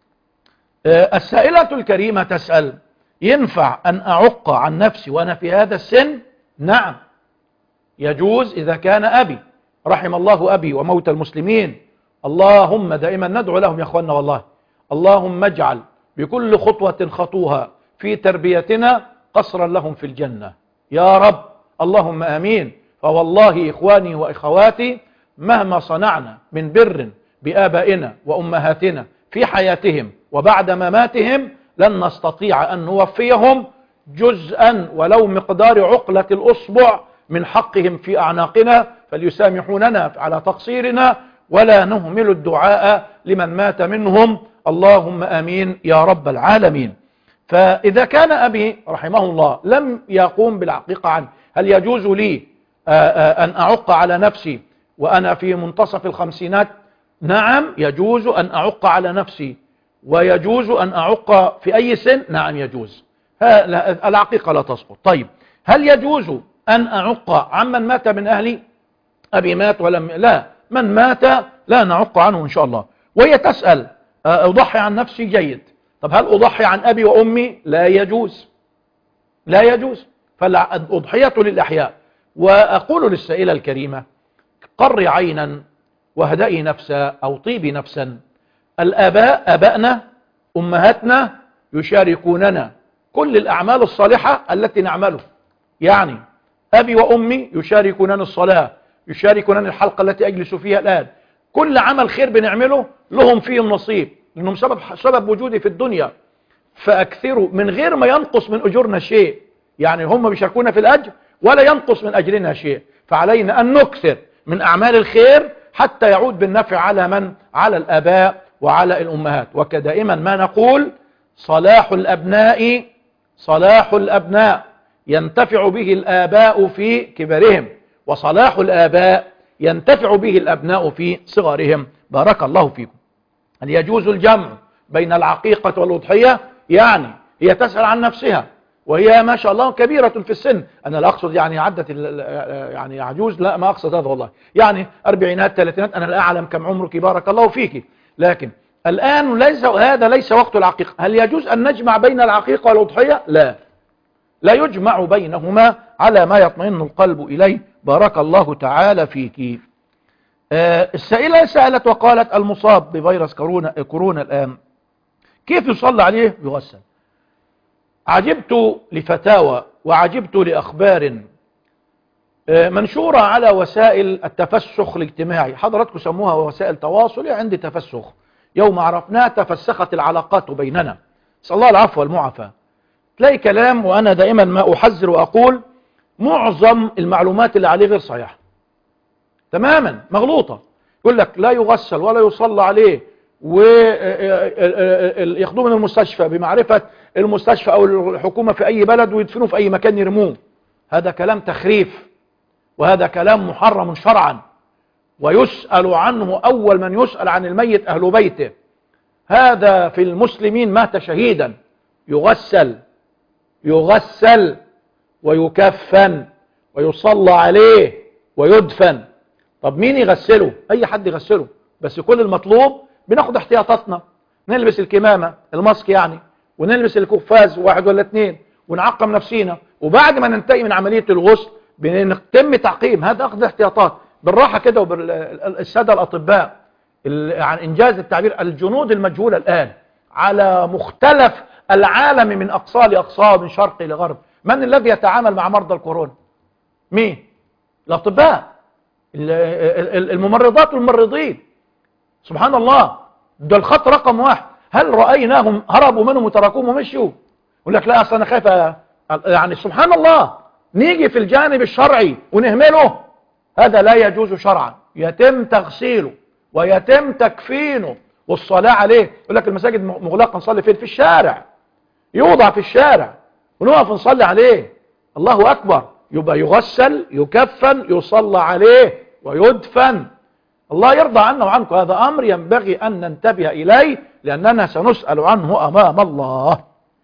السائلة الكريمة تسأل ينفع أن أعق عن نفسي وأنا في هذا السن؟ نعم يجوز إذا كان أبي. رحم الله أبي وموت المسلمين. اللهم دائما ندعو لهم يا أخوانا والله. اللهم اجعل بكل خطوة خطوها في تربيتنا قصرا لهم في الجنة يا رب، اللهم آمين. فوالله إخواني وإخواتي مهما صنعنا من بر بآبائنا وأمهاتنا في حياتهم وبعد مماتهم لن نستطيع أن نوفيهم جزءا ولو مقدار عقلة الأصبع من حقهم في أعناقنا، فليسامحوننا على تقصيرنا ولا نهمل الدعاء لمن مات منهم. اللهم آمين يا رب العالمين. فإذا كان أبي رحمه الله لم يقوم بالعقيقة عنه، هل يجوز لي أن أعق على نفسي وأنا في منتصف الخمسينات؟ نعم يجوز أن أعق على نفسي، ويجوز أن أعق في أي سن. نعم يجوز، العقيقة لا تسقط. طيب هل يجوز أن أعق عمن مات من أهلي؟ أبي مات ولم لا، من مات لا نعق عنه إن شاء الله. وهي تسأل أضحي عن نفسي؟ جيد. طب هل أضحي عن أبي وأمي؟ لا يجوز، لا يجوز. فالأضحية للأحياء. وأقول للسائلة الكريمة قري عينا واهدئي نفسا أو طيبي نفسا. الآباء أبائنا أمهاتنا يشاركوننا كل الأعمال الصالحة التي نعمله. يعني أبي وأمي يشاركوننا الصلاة، يشاركوننا الحلقة التي أجلس فيها الآن. كل عمل خير بنعمله لهم فيه النصيب، لأنهم سبب وجودي في الدنيا. فأكثروا من غير ما ينقص من أجورنا شيء. يعني هم بيشاركونا في الأجر ولا ينقص من أجرنا شيء. فعلينا أن نكثر من أعمال الخير حتى يعود بالنفع على من؟ على الآباء وعلى الأمهات. وكدائما ما نقول صلاح الأبناء ينتفع به الآباء في كبرهم، وصلاح الآباء ينتفع به الأبناء في صغرهم. بارك الله فيكم. هل يجوز الجمع بين العقيقة والأضحية؟ يعني هي تسأل عن نفسها وهي ما شاء الله كبيرة في السن. أنا لا أقصد يعني عدت يعني عجوز، لا ما أقصد هذا والله، يعني أربعينات ثلاثينات، أنا لا أعلم كم عمرك بارك الله فيك. لكن الآن هذا ليس وقت العقيقة. هل يجوز أن نجمع بين العقيقة والأضحية؟ لا يجمع بينهما على ما يطمئن القلب إليه. بارك الله تعالى فيك. السائلة سألت وقالت المصاب بفيروس كورونا الآن كيف يصلى عليه؟ يغسل. عجبت لفتاوى وعجبت لأخبار منشورة على وسائل التفسخ الاجتماعي. حضراتكم سموها وسائل تواصل، عندي تفسخ. يوم عرفناه تفسخت العلاقات بيننا، نسأل الله العفو والمعافاة. تلاقي كلام، وأنا دائما ما أحذر وأقول معظم المعلومات اللي عليه غير صحيحة تماما، مغلوطة. يقول لك لا يغسل ولا يصلى عليه، وياخدوه من المستشفى بمعرفة المستشفى أو الحكومة في أي بلد ويدفنوه في أي مكان يرموه. هذا كلام تخريف، وهذا كلام محرم شرعا، ويسأل عنه أول من يسأل عن الميت أهل بيته. هذا في المسلمين مات شهيدا، يغسل ويكفن ويصلى عليه ويدفن. طب مين يغسله؟ أي حد يغسله، بس كل المطلوب بناخد احتياطاتنا، نلبس الكمامة الماسك يعني، ونلبس القفاز 1 ولا 2، ونعقم نفسينا، وبعد ما ننتهي من عملية الغسل بنتم تعقيم. هذا أخذ احتياطات بالراحة كده. والسادة الأطباء عن إنجاز التعبير الجنود المجهولة الآن على مختلف العالم من أقصى لأقصى، من شرق إلى غرب. من الذي يتعامل مع مرضى الكورونا؟ مين؟ الأطباء، الممرضات والممرضين. سبحان الله، ده الخط رقم 1. هل رأيناهم هربوا منهم وتركوهم ومشوا؟ يقول لك لا أصلا أنا خايف. يعني سبحان الله، نيجي في الجانب الشرعي ونهمله. هذا لا يجوز شرعا. يتم تغسيله ويتم تكفينه والصلاة عليه. يقول لك المساجد مغلقة، نصلي فين؟ في الشارع، يوضع في الشارع ونقف نصلي عليه. الله أكبر. يبقى يغسل، يكفن، يصلى عليه ويدفن. الله يرضى عنا وعنكم. هذا أمر ينبغي أن ننتبه إليه، لأننا سنسأل عنه أمام الله.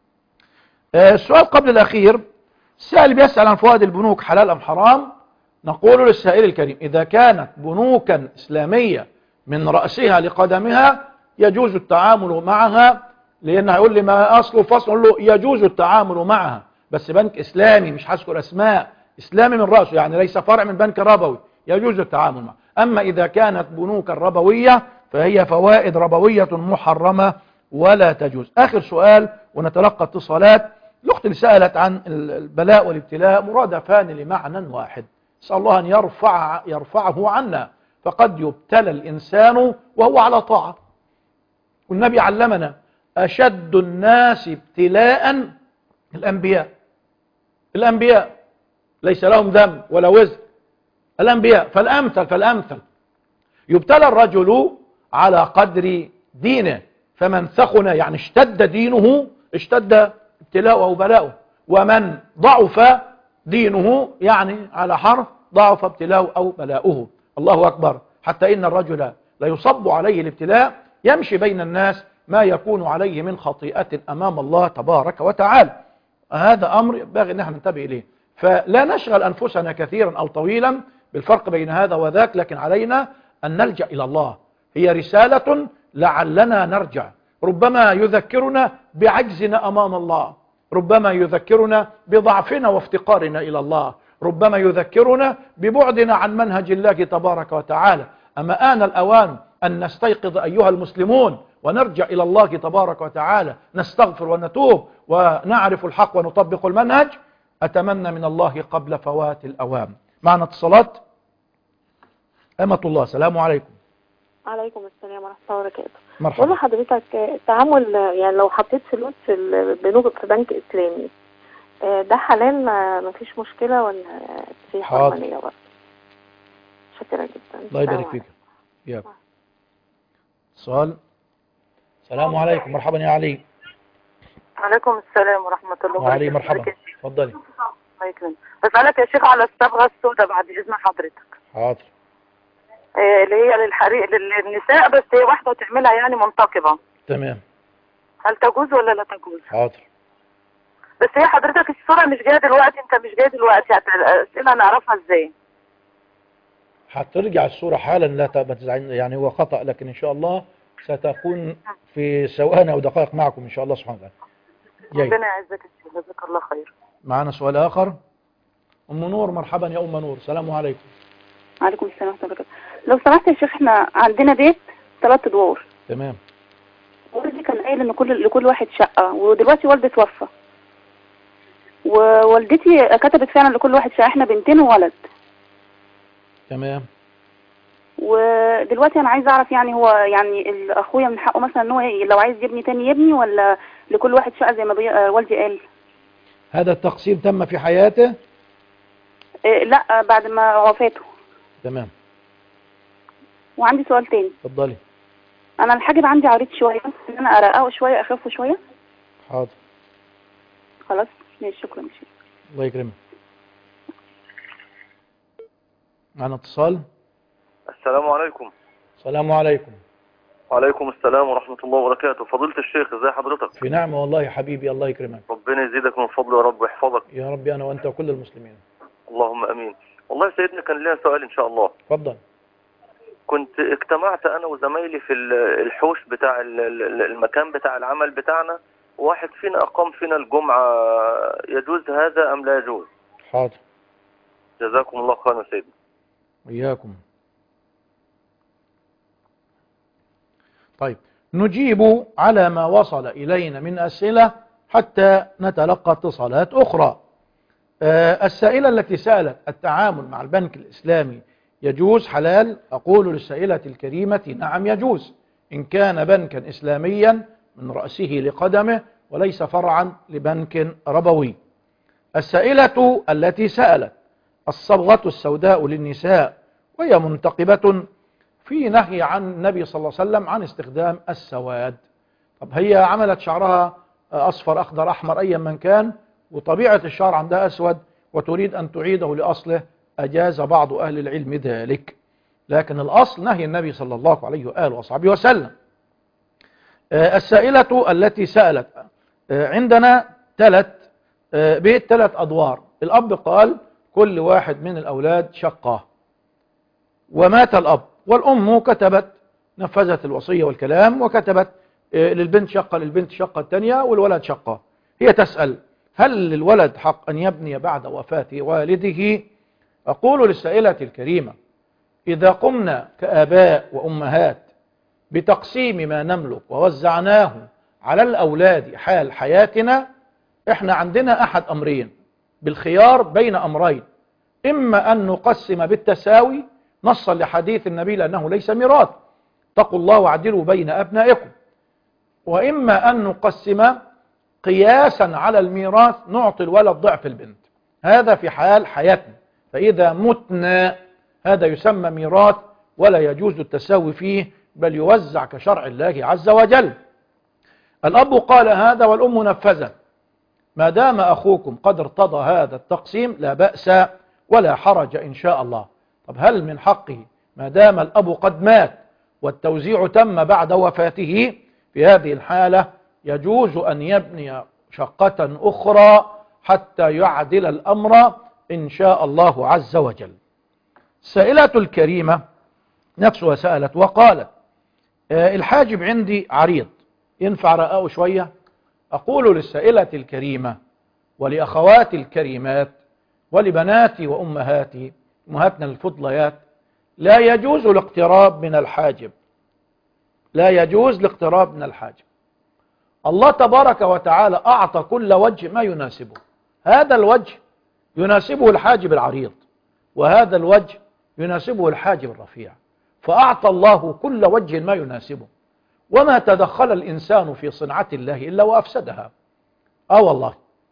السؤال قبل الأخير، السائل بيسأل عن فوائد البنوك حلال أم حرام. نقول للسائل الكريم إذا كانت بنوكا إسلامية من رأسها لقدمها يجوز التعامل معها، لأنه هيقول لي ما أصله فصل، نقول له يجوز التعامل معها، بس بنك إسلامي، مش هذكر أسماء، إسلامي من رأسه، يعني ليس فرع من بنك ربوي، يجوز التعامل معها. أما إذا كانت بنوكا ربوية فهي فوائد ربوية محرمة ولا تجوز. آخر سؤال ونتلقى اتصالات. الأخت اللي سألت عن البلاء والابتلاء مرادفان لمعنى واحد، نسأل الله أن يرفعه عنا. فقد يبتلى الإنسان وهو على طاعة، والنبي علمنا أشد الناس ابتلاء الأنبياء ليس لهم ذنب ولا وزر، الأنبياء. فالأمثل يبتلى الرجل على قدر دينه، فمن ثخن يعني اشتد دينه اشتد ابتلاؤه أو بلاؤه، ومن ضعف دينه يعني على حرف ضعف ابتلاؤه أو بلاؤه. الله أكبر. حتى إن الرجل لا يصب عليه الابتلاء يمشي بين الناس ما يكون عليه من خطيئة أمام الله تبارك وتعالى. هذا أمر ينبغي أن احنا ننتبه إليه. فلا نشغل أنفسنا كثيرا أو طويلا بالفرق بين هذا وذاك، لكن علينا أن نلجأ إلى الله. هي رسالة لعلنا نرجع. ربما يذكرنا بعجزنا أمام الله، ربما يذكرنا بضعفنا وافتقارنا إلى الله، ربما يذكرنا ببعدنا عن منهج الله تبارك وتعالى. أما آن الأوان أن نستيقظ أيها المسلمون ونرجع إلى الله تبارك وتعالى، نستغفر ونتوب ونعرف الحق ونطبق المنهج. أتمنى من الله قبل فوات الأوان. معنا اتصالات. أمة الله، السلام عليكم. عليكم السلام ورحمة الله وبركاته. مرحبا. والله حضرتك التعامل يعني لو حطيت فلوس في البنوك في بنك إسلامي ده حلال مفيش مشكلة ولا في حرمانية برضه؟ شكرا جدا. الله يبارك فيك. ياك اتصال. السلام عليكم. مرحبا يا علي. عليكم السلام ورحمة الله وبركاته. وعلي مرحبا. اتفضلي. الله يكرمك. بسألك يا شيخ على الصبغة السوداء بعد إذن حضرتك. حاضر. اللي هي للنساء بس هي واحدة تعملها يعني منتقبة. تمام. هل تجوز ولا لا تجوز؟ حاضر. بس هي حضرتك الصورة مش جاية دلوقتي، انت مش جاي دلوقتي، الأسئلة نعرفها ازاي؟ هترجع الصورة حالا، لا تزعلن، يعني هو خطأ، لكن إن شاء الله ستكون في ثواني أو دقائق معكم إن شاء الله سبحانه وتعالى. ربنا يعزك يا شيخ، جزاك الله خير. معنا سؤال آخر. أم نور. مرحبا يا أم نور. السلام عليكم. وعليكم السلام ورحمة الله وبركاته. لو سمحت يا شيخ، احنا عندنا بيت 3 أدوار. تمام. والدي كان قايل ان لكل واحد شقة، ودلوقتي والدي توفى ووالدتي كتبت فعلا لكل واحد شقة، احنا بنتين وولد. تمام. ودلوقتي انا عايزه اعرف يعني هو يعني اخويا من حقه مثلا ان هو لو عايز يبني تاني يبني، ولا لكل واحد شقة زي ما والدي قال؟ هذا التقسيم تم في حياته؟ لا، بعد ما وفاته. تمام. وعندي سؤال تاني. اتفضلي. انا الحاجب عندي عريض شويه، ان انا ارققه شويه اخفه شويه. حاضر. خلاص ماشي، شكرا يا شيخ. الله يكرمك. معنا اتصال. السلام عليكم. السلام عليكم. وعليكم السلام ورحمة الله وبركاته. فضيلة الشيخ، ازي حضرتك؟ في نعمة والله يا حبيبي، الله يكرمك. ربنا يزيدك من فضله يا رب ويحفظك. يا ربي أنا وأنت وكل المسلمين. اللهم أمين. والله سيدنا كان لنا سؤال إن شاء الله. اتفضل. كنت اجتمعت أنا وزمايلي في الحوش بتاع المكان بتاع العمل بتاعنا، واحد فينا أقام فينا الجمعة، يجوز هذا أم لا يجوز؟ حاضر. جزاكم الله خيرا سيدنا. وإياكم. طيب نجيب على ما وصل إلينا من أسئلة حتى نتلقى اتصالات أخرى. السائلة التي سألت التعامل مع البنك الإسلامي يجوز حلال؟ أقول للسائلة الكريمة نعم يجوز، إن كان بنكا إسلاميا من رأسه لقدمه وليس فرعا لبنك ربوي. السائلة التي سألت الصبغة السوداء للنساء وهي منتقبة، في نهي عن النبي صلى الله عليه وسلم عن استخدام السواد. طب هي عملت شعرها أصفر أخضر أحمر أيا من كان، وطبيعة الشعر عندها أسود وتريد أن تعيده لأصله، أجاز بعض أهل العلم ذلك، لكن الأصل نهي النبي صلى الله عليه وآله وصحبه وسلم. السائلة التي سألت، عندنا بيت 3 أدوار، الأب قال كل واحد من الأولاد شقة، ومات الأب، والأم كتبت نفذت الوصية والكلام وكتبت للبنت شقة، للبنت شقة الثانية، والولد شقة. هي تسأل هل للولد حق أن يبني بعد وفاة والده؟ أقول للسائلة الكريمة إذا قمنا كآباء وأمهات بتقسيم ما نملك ووزعناه على الأولاد حال حياتنا، إحنا عندنا أحد أمرين، بالخيار بين أمرين، إما أن نقسم بالتساوي نصا لحديث النبي لأنه ليس ميراث، اتقوا الله واعدلوا بين أبنائكم، وإما أن نقسم قياسا على الميراث نعطي الولد ضعف البنت، هذا في حال حياتنا، فإذا متنا هذا يسمى ميراث ولا يجوز التساوي فيه، بل يوزع كشرع الله عز وجل. الأب قال هذا والأم نفذت، ما دام أخوكم قد ارتضى هذا التقسيم لا بأس ولا حرج إن شاء الله. طب هل من حقه ما دام الأب قد مات والتوزيع تم بعد وفاته؟ في هذه الحالة يجوز أن يبني شقة أخرى حتى يعدل الأمر إن شاء الله عز وجل. السائلة الكريمة نفسها سألت وقالت الحاجب عندي عريض، ينفع رقاه شوية؟ أقول للسائلة الكريمة ولأخواتي الكريمات ولبناتي وأمهاتي أمهاتنا الفضليات، لا يجوز الاقتراب من الحاجب، لا يجوز الاقتراب من الحاجب. الله تبارك وتعالى أعطى كل وجه ما يناسبه، هذا الوجه يناسبه الحاجب العريض، وهذا الوجه يناسبه الحاجب الرفيع، فأعطى الله كل وجه ما يناسبه، وما تدخل الإنسان في صنعة الله إلا وأفسدها. والله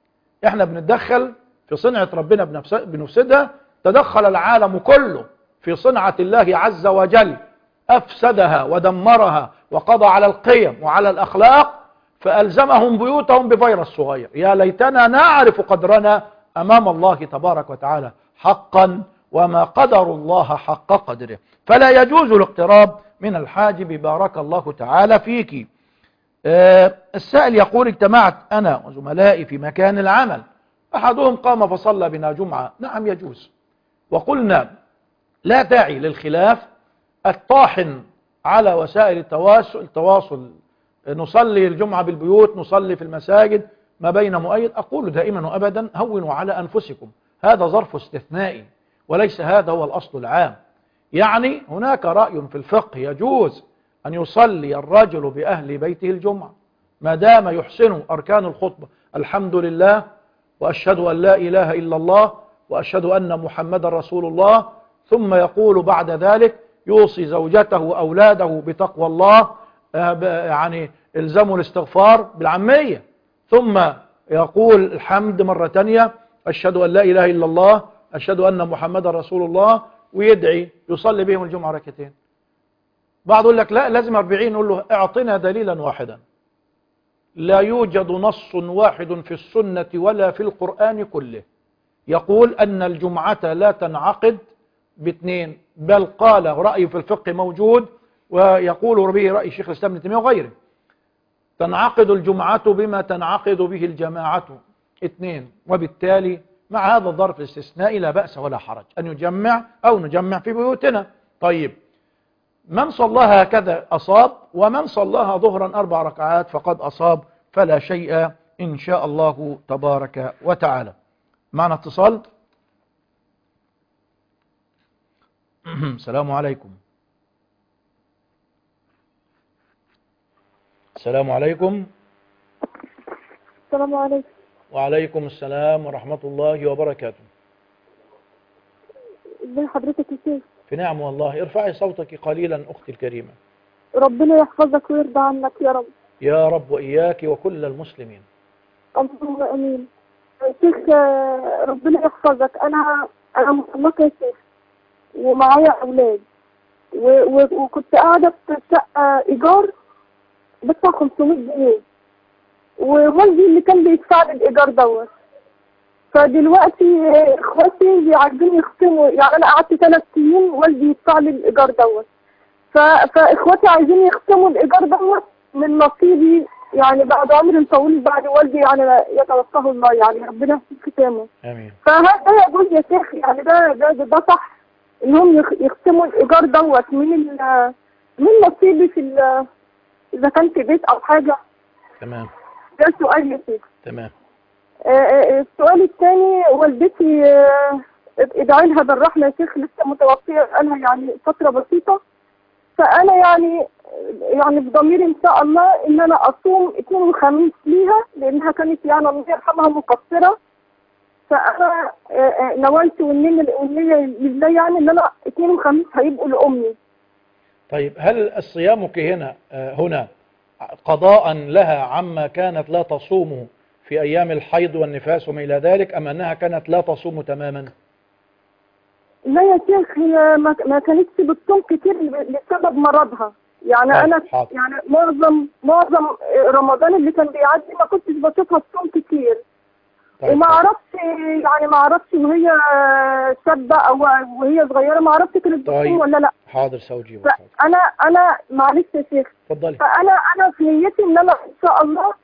احنا بنتدخل في صنعة ربنا بنفسدها. تدخل العالم كله في صنعة الله عز وجل، أفسدها ودمرها وقضى على القيم وعلى الأخلاق، فألزمهم بيوتهم بفيروس صغير. يا ليتنا نعرف قدرنا أمام الله تبارك وتعالى حقا، وما قدر الله حق قدره. فلا يجوز الاقتراب من الحاجب. بارك الله تعالى فيك. السائل يقول: اجتمعت أنا وزملائي في مكان العمل، أحدهم قام فصلى بنا جمعة. نعم يجوز، وقلنا لا داعي للخلاف الطاحن على وسائل التواصل. نصلي الجمعة بالبيوت، نصلي في المساجد، ما بين مؤيد. أقول دائما وأبدا: هونوا على أنفسكم، هذا ظرف استثنائي وليس هذا هو الأصل العام. يعني هناك رأي في الفقه يجوز أن يصلي الرجل بأهل بيته الجمعة ما دام يحسن أركان الخطبة: الحمد لله، وأشهد أن لا إله إلا الله، وأشهد أن محمد رسول الله. ثم يقول بعد ذلك يوصي زوجته وأولاده بتقوى الله، يعني الزموا الاستغفار بالعامية. ثم يقول الحمد مرة تانية: أشهد أن لا إله إلا الله، أشهد أن محمد رسول الله، ويدعي يصلي بهم الجمعة ركعتين. بعض يقول لك لا لازم 40. نقول له: اعطنا دليلا واحدا. لا يوجد نص واحد في السنة ولا في القرآن كله يقول أن الجمعة لا تنعقد باثنين، بل قال رأي في الفقه موجود ويقول به رأي شيخ الإسلام ابن تيمية وغيره: تنعقد الجمعة بما تنعقد به الجماعة 2. وبالتالي مع هذا الظرف الاستثنائي لا بأس ولا حرج أن يجمع أو نجمع في بيوتنا. طيب، من صلاها هكذا أصاب، ومن صلاها ظهرا 4 ركعات فقد أصاب، فلا شيء إن شاء الله تبارك وتعالى. معنا اتصال. السلام عليكم. السلام عليكم. السلام عليكم. وعليكم السلام ورحمة الله وبركاته. ازي حضرتك يا شيخ؟ في نعم والله. ارفعي صوتك قليلا أختي الكريمة. ربنا يحفظك ويرضى عنك يا رب. يا رب وإياك وكل المسلمين. اللهم امين. شيخ ربنا يحفظك. انا مطلقة يا شيخ ومعايا اولاد وكنت قاعدة في شقة ايجار بدفع 500 جنيه، ووالدي اللي كان بيدفع لي الايجار دوت. فدلوقتي اخواتي عايزين يختموا، يعني انا قعدت 3 سنين والدي يدفع لي الايجار دوت، فاخواتي عايزين يختموا الايجار دوت من نصيبي، يعني بعد عمر طويل بعد والدي يعني يتوفاه الله، يعني ربنا يحفظ ختامه. امين. فهل ده يجوز يا شيخ؟ يعني ده صح انهم يختموا الايجار دوت من نصيبي في اذا كان في بيت او حاجه؟ تمام. ده سؤال يا شيخ. تمام. السؤال الثاني: والدتي ادعي لها بالرحمه يا شيخ، لسه متوفيه بقالها يعني فتره بسيطه، فانا يعني بضميري ان شاء الله ان انا اصوم 2 وخميس ليها، لانها كانت يعني الله يرحمها مقصره، فانا نويت والنية لله يعني ان انا 2 وخميس هيبقوا لامي. طيب، هل صيامك هنا قضاء لها عما كانت لا تصوم في أيام الحيض والنفاس وما إلى ذلك، أم أنها كانت لا تصوم تماما؟ لا يا شيخ، هي ما كانتش بتصوم كتير بسبب مرضها، يعني أنا يعني معظم رمضان اللي كان بيعدي ما كنتش بشوفها تصوم كتير. وما اعرفش وهي شابه او وهي صغيره، ما اعرفش كانت بتصوم ولا لا. حاضر سوجي. انا معلش يا شيخ، اتفضلي. فانا في نيتي ان انا ان شاء الله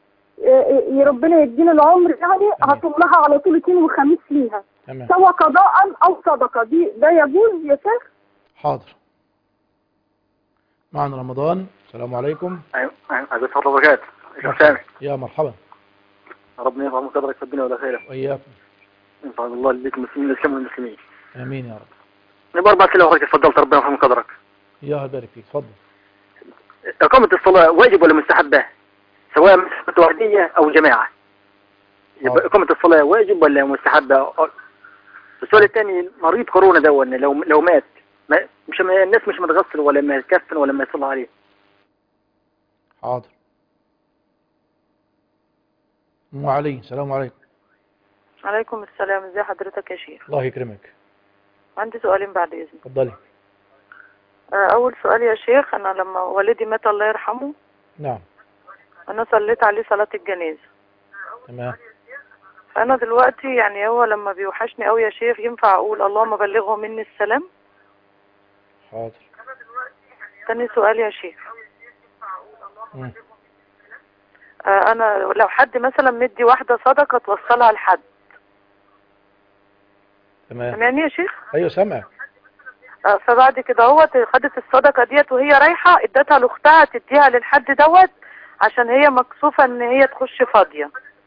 ربنا يدينا العمر، يعني هصوم لها على طول 2 وخميس ليها، سواء قضاء او صدقه. ده يجوز يا شيخ؟ حاضر. معنا رمضان. السلام عليكم. ايوه عايز اتفضل وبركاته. يا مرحبا. ربنا يرفع قدرك في الدنيا والآخرة. وإياكم. ينفع الله اللي المسلمين الإسلام والمسلمين. آمين يا رب. نبقى 4 أسئلة وحضرتك اتفضلت، ربنا يرحم قدرك. يا بارك فيك. اتفضل. إقامة الصلاة واجب ولا مستحبة؟ سواء متوحدية أو جماعة. يبقى إقامة الصلاة واجب ولا مستحبة؟ السؤال الثاني: مريض كورونا ده لو مات مش الناس مش متغسل ولا ما يكفن ولا ما يصلى عليه. حاضر. أم علي. السلام عليكم. عليكم السلام، ازي حضرتك يا شيخ؟ الله يكرمك. عندي سؤالين بعد اذنك. اتفضلي. اول سؤال يا شيخ، انا لما والدي مات الله يرحمه نعم. انا صليت عليه صلاة الجنازة. تمام. فانا دلوقتي يعني هو لما بيوحشني قوي يا شيخ، ينفع اقول اللهم بلغه مني السلام؟ حاضر. تاني سؤال يا شيخ، انا لو حد مثلا مدي واحدة صدقة توصلها لحد، تمام. سامعني يا شيخ؟ ايوه سامعك. فبعد كده هو خدت الصدقة ديت وهي رايحة ادتها لاختها تديها للحد دوت عشان هي مكسوفة ان هي تخش فاضية.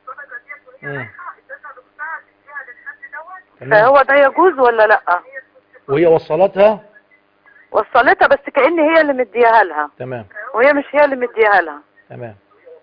فهو ده يجوز ولا لا؟ وهي وصلتها بس كأن هي اللي مديها لها. تمام. وهي مش هي اللي مديها لها. تمام.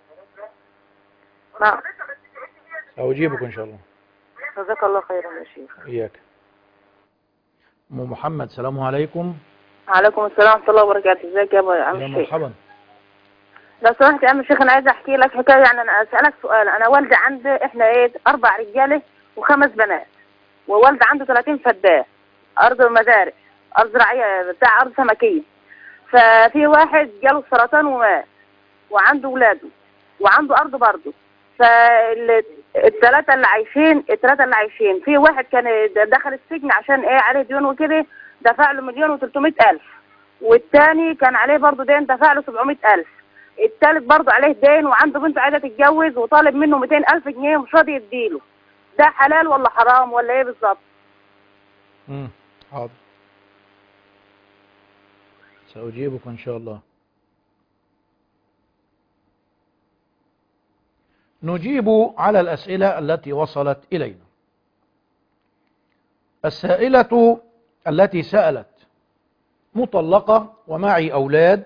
نعم. سأجيبك ان شاء الله. جزاك الله خيرا يا شيخ. إياك. أم محمد، السلام عليكم. وعليكم السلام ورحمة الله وبركاته. ازيك يا عم الشيخ؟ مرحبا. لو سمحت يا عم الشيخ، انا عايزه احكي لك حكايه. يعني انا اسالك سؤال. انا والدي عنده احنا 4 رجاله و5 بنات، ووالدي عنده 30 فدان، ارض مزارع، ارض زراعيه بتاع ارض سمكيه. ففي واحد جاله سرطان ومات، وعنده اولاده، وعنده ارض برضه. الثلاثه اللي عايشين في واحد كان دخل السجن عشان عليه ديون وكده، دفع له 1,300,000. والثاني كان عليه برضه دين دفع له 700,000. الثالث برضه عليه دين وعنده بنت عايزه تتجوز وطالب منه 200,000 جنيه ومش راضي يديله. ده حلال ولا حرام ولا ايه بالظبط؟ حاضر، سأجيبك ان شاء الله. نجيب على الأسئلة التي وصلت إلينا. السائلة التي سألت مطلقة ومعي أولاد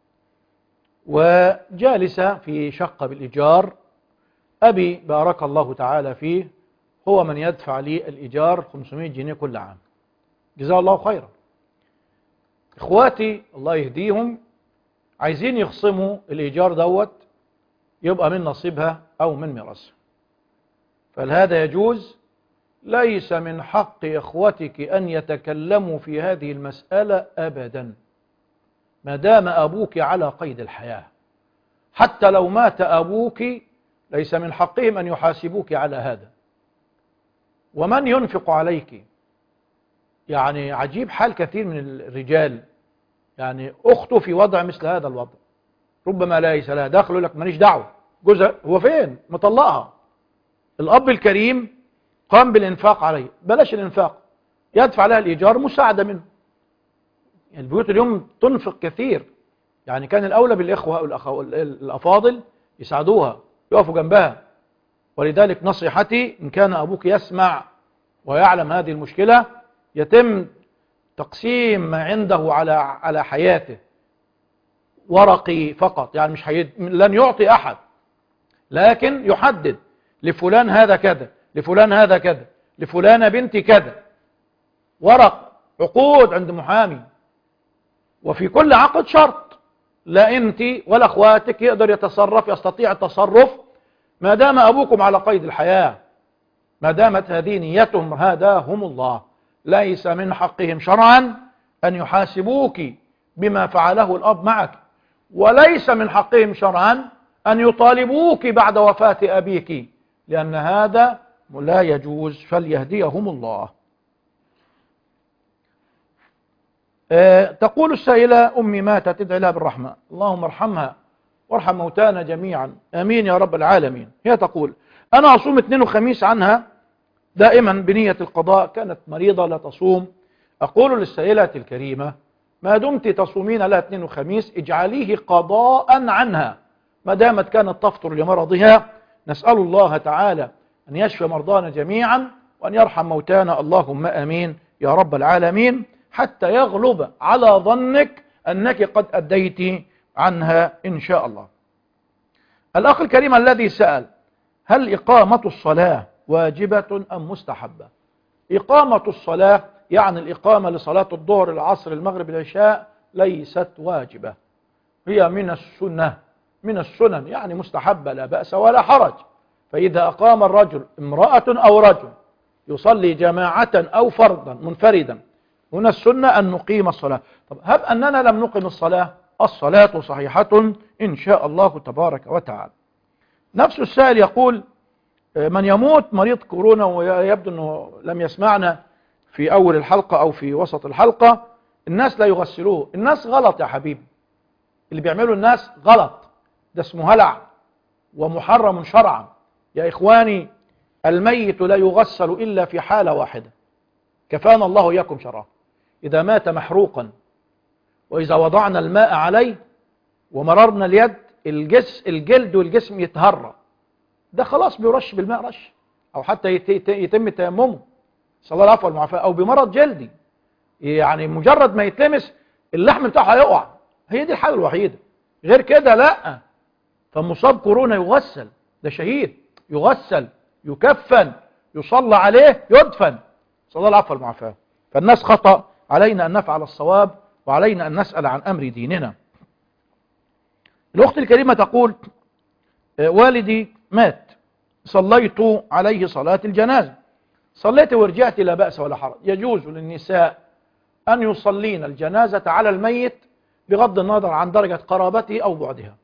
وجالسة في شقة بالإيجار، أبي بارك الله تعالى فيه هو من يدفع لي الإيجار 500 جنيه كل عام، جزاه الله خيرا. إخواتي الله يهديهم عايزين يخصموا الإيجار دوت يبقى من نصيبها أو من ميراثها، فهذا يجوز؟ ليس من حق إخوتك أن يتكلموا في هذه المسألة أبدا ما دام أبوك على قيد الحياة. حتى لو مات أبوك ليس من حقهم أن يحاسبوك على هذا. ومن ينفق عليك؟ يعني عجيب حال كثير من الرجال، يعني أخته في وضع مثل هذا الوضع، ربما ليس لها دخل، لك ماليش دعوة، جوزها هو فين؟ مطلقها. الأب الكريم قام بالإنفاق عليه، بلاش الإنفاق، يدفع لها الإيجار مساعدة منه. يعني البيوت اليوم تنفق كثير، يعني كان الأولى بالإخوة الأفاضل يساعدوها يقفوا جنبها. ولذلك نصيحتي، إن كان أبوك يسمع ويعلم هذه المشكلة، يتم تقسيم ما عنده على حياته ورقي فقط، يعني مش لن يعطي أحد، لكن يحدد لفلان هذا كذا، لفلان هذا كذا، لفلان بنتي كذا، ورق عقود عند محامي. وفي كل عقد شرط، لا انت ولا اخواتك يقدر يستطيع التصرف ما دام ابوكم على قيد الحياة، ما دامت هذه نيتهم هداهم الله. ليس من حقهم شرعا ان يحاسبوك بما فعله الاب معك، وليس من حقهم شرعا ان يطالبوك بعد وفاة ابيك، لان هذا لا يجوز، فليهديهم الله. تقول السائلة: أمي ماتت، ادعي لها بالرحمة. اللهم ارحمها وارحم موتانا جميعا، آمين يا رب العالمين. هي تقول: أنا أصوم اثنين وخميس عنها دائما بنية القضاء، كانت مريضة لا تصوم. أقول للسائلة الكريمة: ما دمت تصومين لها اثنين وخميس اجعليه قضاء عنها ما دامت كانت تفطر لمرضها. نسأل الله تعالى أن يشفي مرضانا جميعا وأن يرحم موتانا، اللهم آمين يا رب العالمين، حتى يغلب على ظنك أنك قد أديت عنها إن شاء الله. الأخ الكريم الذي سأل: هل إقامة الصلاة واجبة أم مستحبة؟ إقامة الصلاة يعني الإقامة لصلاة الظهر العصر المغرب العشاء ليست واجبة، هي من السنة، من السنن، يعني مستحبة لا بأس ولا حرج. فإذا أقام الرجل امرأة أو رجل يصلي جماعة أو فردا منفردا، هنا السنة أن نقيم الصلاة. طب هب أننا لم نقيم الصلاة صحيحة إن شاء الله تبارك وتعالى. نفس السائل يقول من يموت مريض كورونا، ويبدو أنه لم يسمعنا في أول الحلقة أو في وسط الحلقة، الناس لا يغسلوه. الناس غلط يا حبيبي، اللي بيعملوا الناس غلط، ده اسمه هلع ومحرم شرعا. يا إخواني الميت لا يغسل إلا في حالة واحدة كفانا الله إياكم شرعا: إذا مات محروقا، وإذا وضعنا الماء عليه ومررنا اليد الجلد والجسم يتهرى، ده خلاص بيرش بالماء رش، أو حتى يتم تيممه صلى الله العفو والعافية، أو بمرض جلدي يعني مجرد ما يتلمس اللحم بتاعه يقع، هي دي الحالة الوحيدة، غير كده لا. فمصاب كورونا يغسل، ده شهيد، يغسل يكفن يصلى عليه يدفن صلى الله العفو والعافية. فالناس خطأ، علينا أن نفعل الصواب وعلينا أن نسأل عن أمر ديننا. الأخت الكريمة تقول والدي مات، صليت عليه صلاة الجنازة، صليت ورجعت لا بأس ولا حرج. يجوز للنساء أن يصلين الجنازة على الميت بغض النظر عن درجة قرابته أو بعدها،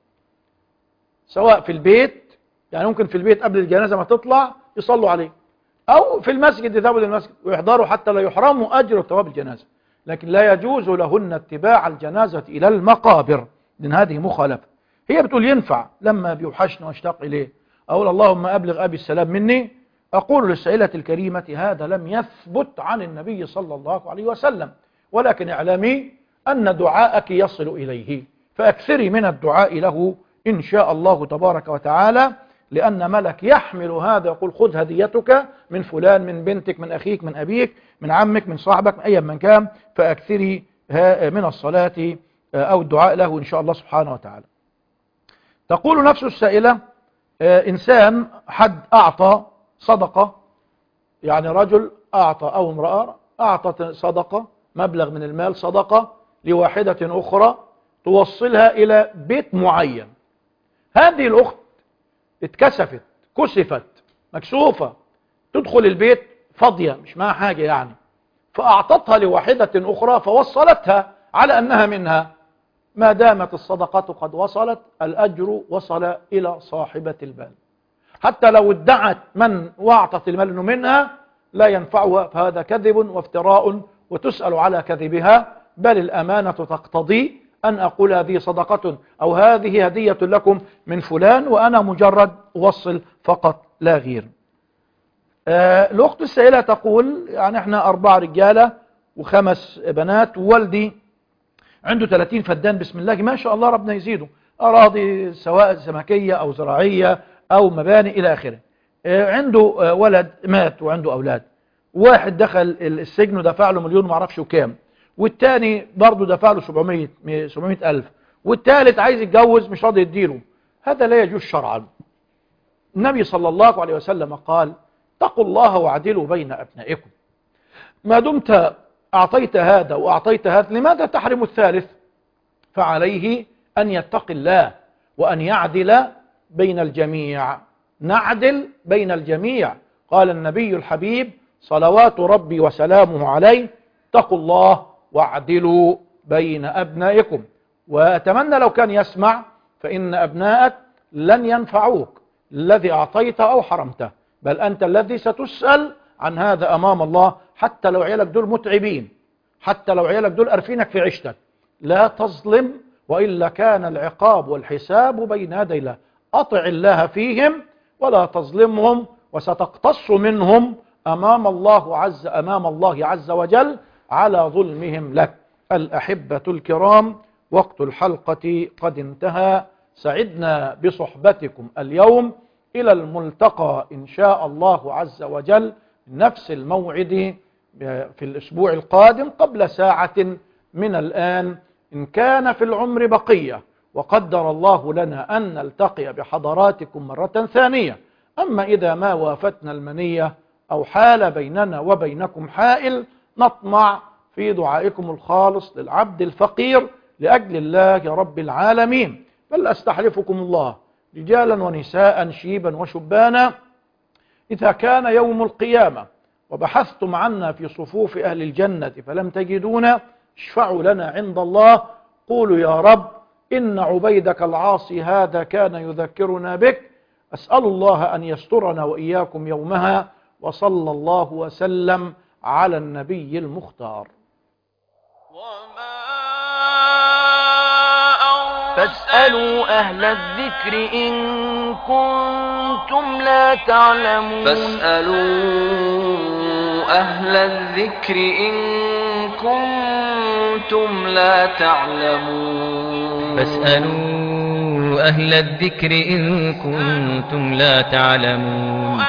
سواء في البيت، يعني ممكن في البيت قبل الجنازة ما تطلع يصلوا عليه، أو في المسجد يذهبوا للمسجد ويحضروا حتى لا يحرموا أجر ثواب الجنازة. لكن لا يجوز لهن اتباع الجنازة إلى المقابر، لأن هذه مخالفة. هي بتقول ينفع لما بيوحشنا واشتاق إليه أقول اللهم أبلغ أبي السلام مني. أقول للسائلة الكريمة هذا لم يثبت عن النبي صلى الله عليه وسلم، ولكن اعلمي أن دعاءك يصل إليه، فأكثري من الدعاء له إن شاء الله تبارك وتعالى، لأن ملك يحمل هذا يقول خذ هديتك من فلان، من بنتك، من أخيك، من أبيك، من عمك، من صاحبك، أيا من كان، فأكثري من الصلاة أو الدعاء له إن شاء الله سبحانه وتعالى. تقول نفس السائلة إنسان حد أعطى صدقة، يعني رجل أعطى أو امرأة أعطت صدقة، مبلغ من المال صدقة لواحدة أخرى توصلها إلى بيت معين. هذه الأخت اتكسفت، كسفت، مكسوفة، تدخل البيت فاضية مش معها حاجة يعني، فأعطتها لواحدة أخرى فوصلتها على أنها منها. ما دامت الصدقة قد وصلت الأجر وصل إلى صاحبة المال، حتى لو ادعت من وأعطت المال أنه منها لا ينفعها، فهذا كذب وافتراء وتسأل على كذبها. بل الأمانة تقتضي أن أقول هذه صدقة أو هذه هدية لكم من فلان وأنا مجرد أوصل فقط لا غير. الأخت السائلة تقول يعني احنا 4 رجالة و5 بنات، ووالدي عنده 30 فدان بسم الله ما شاء الله ربنا يزيده، أراضي سواء سمكية أو زراعية أو مباني إلى آخره. عنده ولد مات وعنده أولاد، واحد دخل السجن ودفع له 1,000,000 معرفش وكام، والتاني برضه دفع له 700,000، والتالت عايز يتجوز مش راضي يديله. هذا لا يجوز شرعا. النبي صلى الله عليه وسلم قال اتقوا الله واعدلوا بين أبنائكم. ما دمت أعطيت هذا وأعطيت هذا لماذا تحرم الثالث؟ فعليه أن يتقي الله وأن يعدل بين الجميع. نعدل بين الجميع. قال النبي الحبيب صلوات ربي وسلامه عليه اتقوا الله واعدلوا بين أبنائكم. وأتمنى لو كان يسمع، فإن أبنائك لن ينفعوك الذي أعطيته أو حرمته، بل أنت الذي ستسأل عن هذا أمام الله. حتى لو عيالك دول متعبين، حتى لو عيالك دول أرفينك في عيشتك، لا تظلم، وإلا كان العقاب والحساب بين يدي الله. أطع الله فيهم ولا تظلمهم، وستقتص منهم أمام الله عز وجل على ظلمهم لك. الأحبة الكرام، وقت الحلقة قد انتهى. سعدنا بصحبتكم اليوم. إلى الملتقى إن شاء الله عز وجل نفس الموعد في الأسبوع القادم قبل ساعة من الآن، إن كان في العمر بقية وقدر الله لنا أن نلتقي بحضراتكم مرة ثانية. أما إذا ما وافتنا المنية أو حال بيننا وبينكم حائل، نطمع في دعائكم الخالص للعبد الفقير لأجل الله رب العالمين. بل أستحلفكم الله رجالا ونساء شيبا وشبانا إذا كان يوم القيامة وبحثتم عنا في صفوف أهل الجنة فلم تجدونا اشفعوا لنا عند الله، قولوا يا رب إن عبيدك العاصي هذا كان يذكرنا بك، أسأل الله أن يسترنا وإياكم يومها، وصلى الله وسلم على النبي المختار. فاسألوا أهل الذكر إن كنتم لا تعلمون. فاسألوا أهل الذكر إن كنتم لا تعلمون. فاسألوا أهل الذكر إن كنتم لا تعلمون.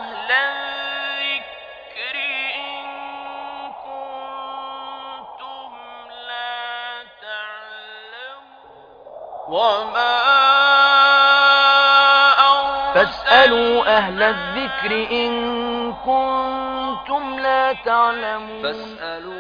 فاسألوا أهل الذكر إن كنتم لا تعلمون.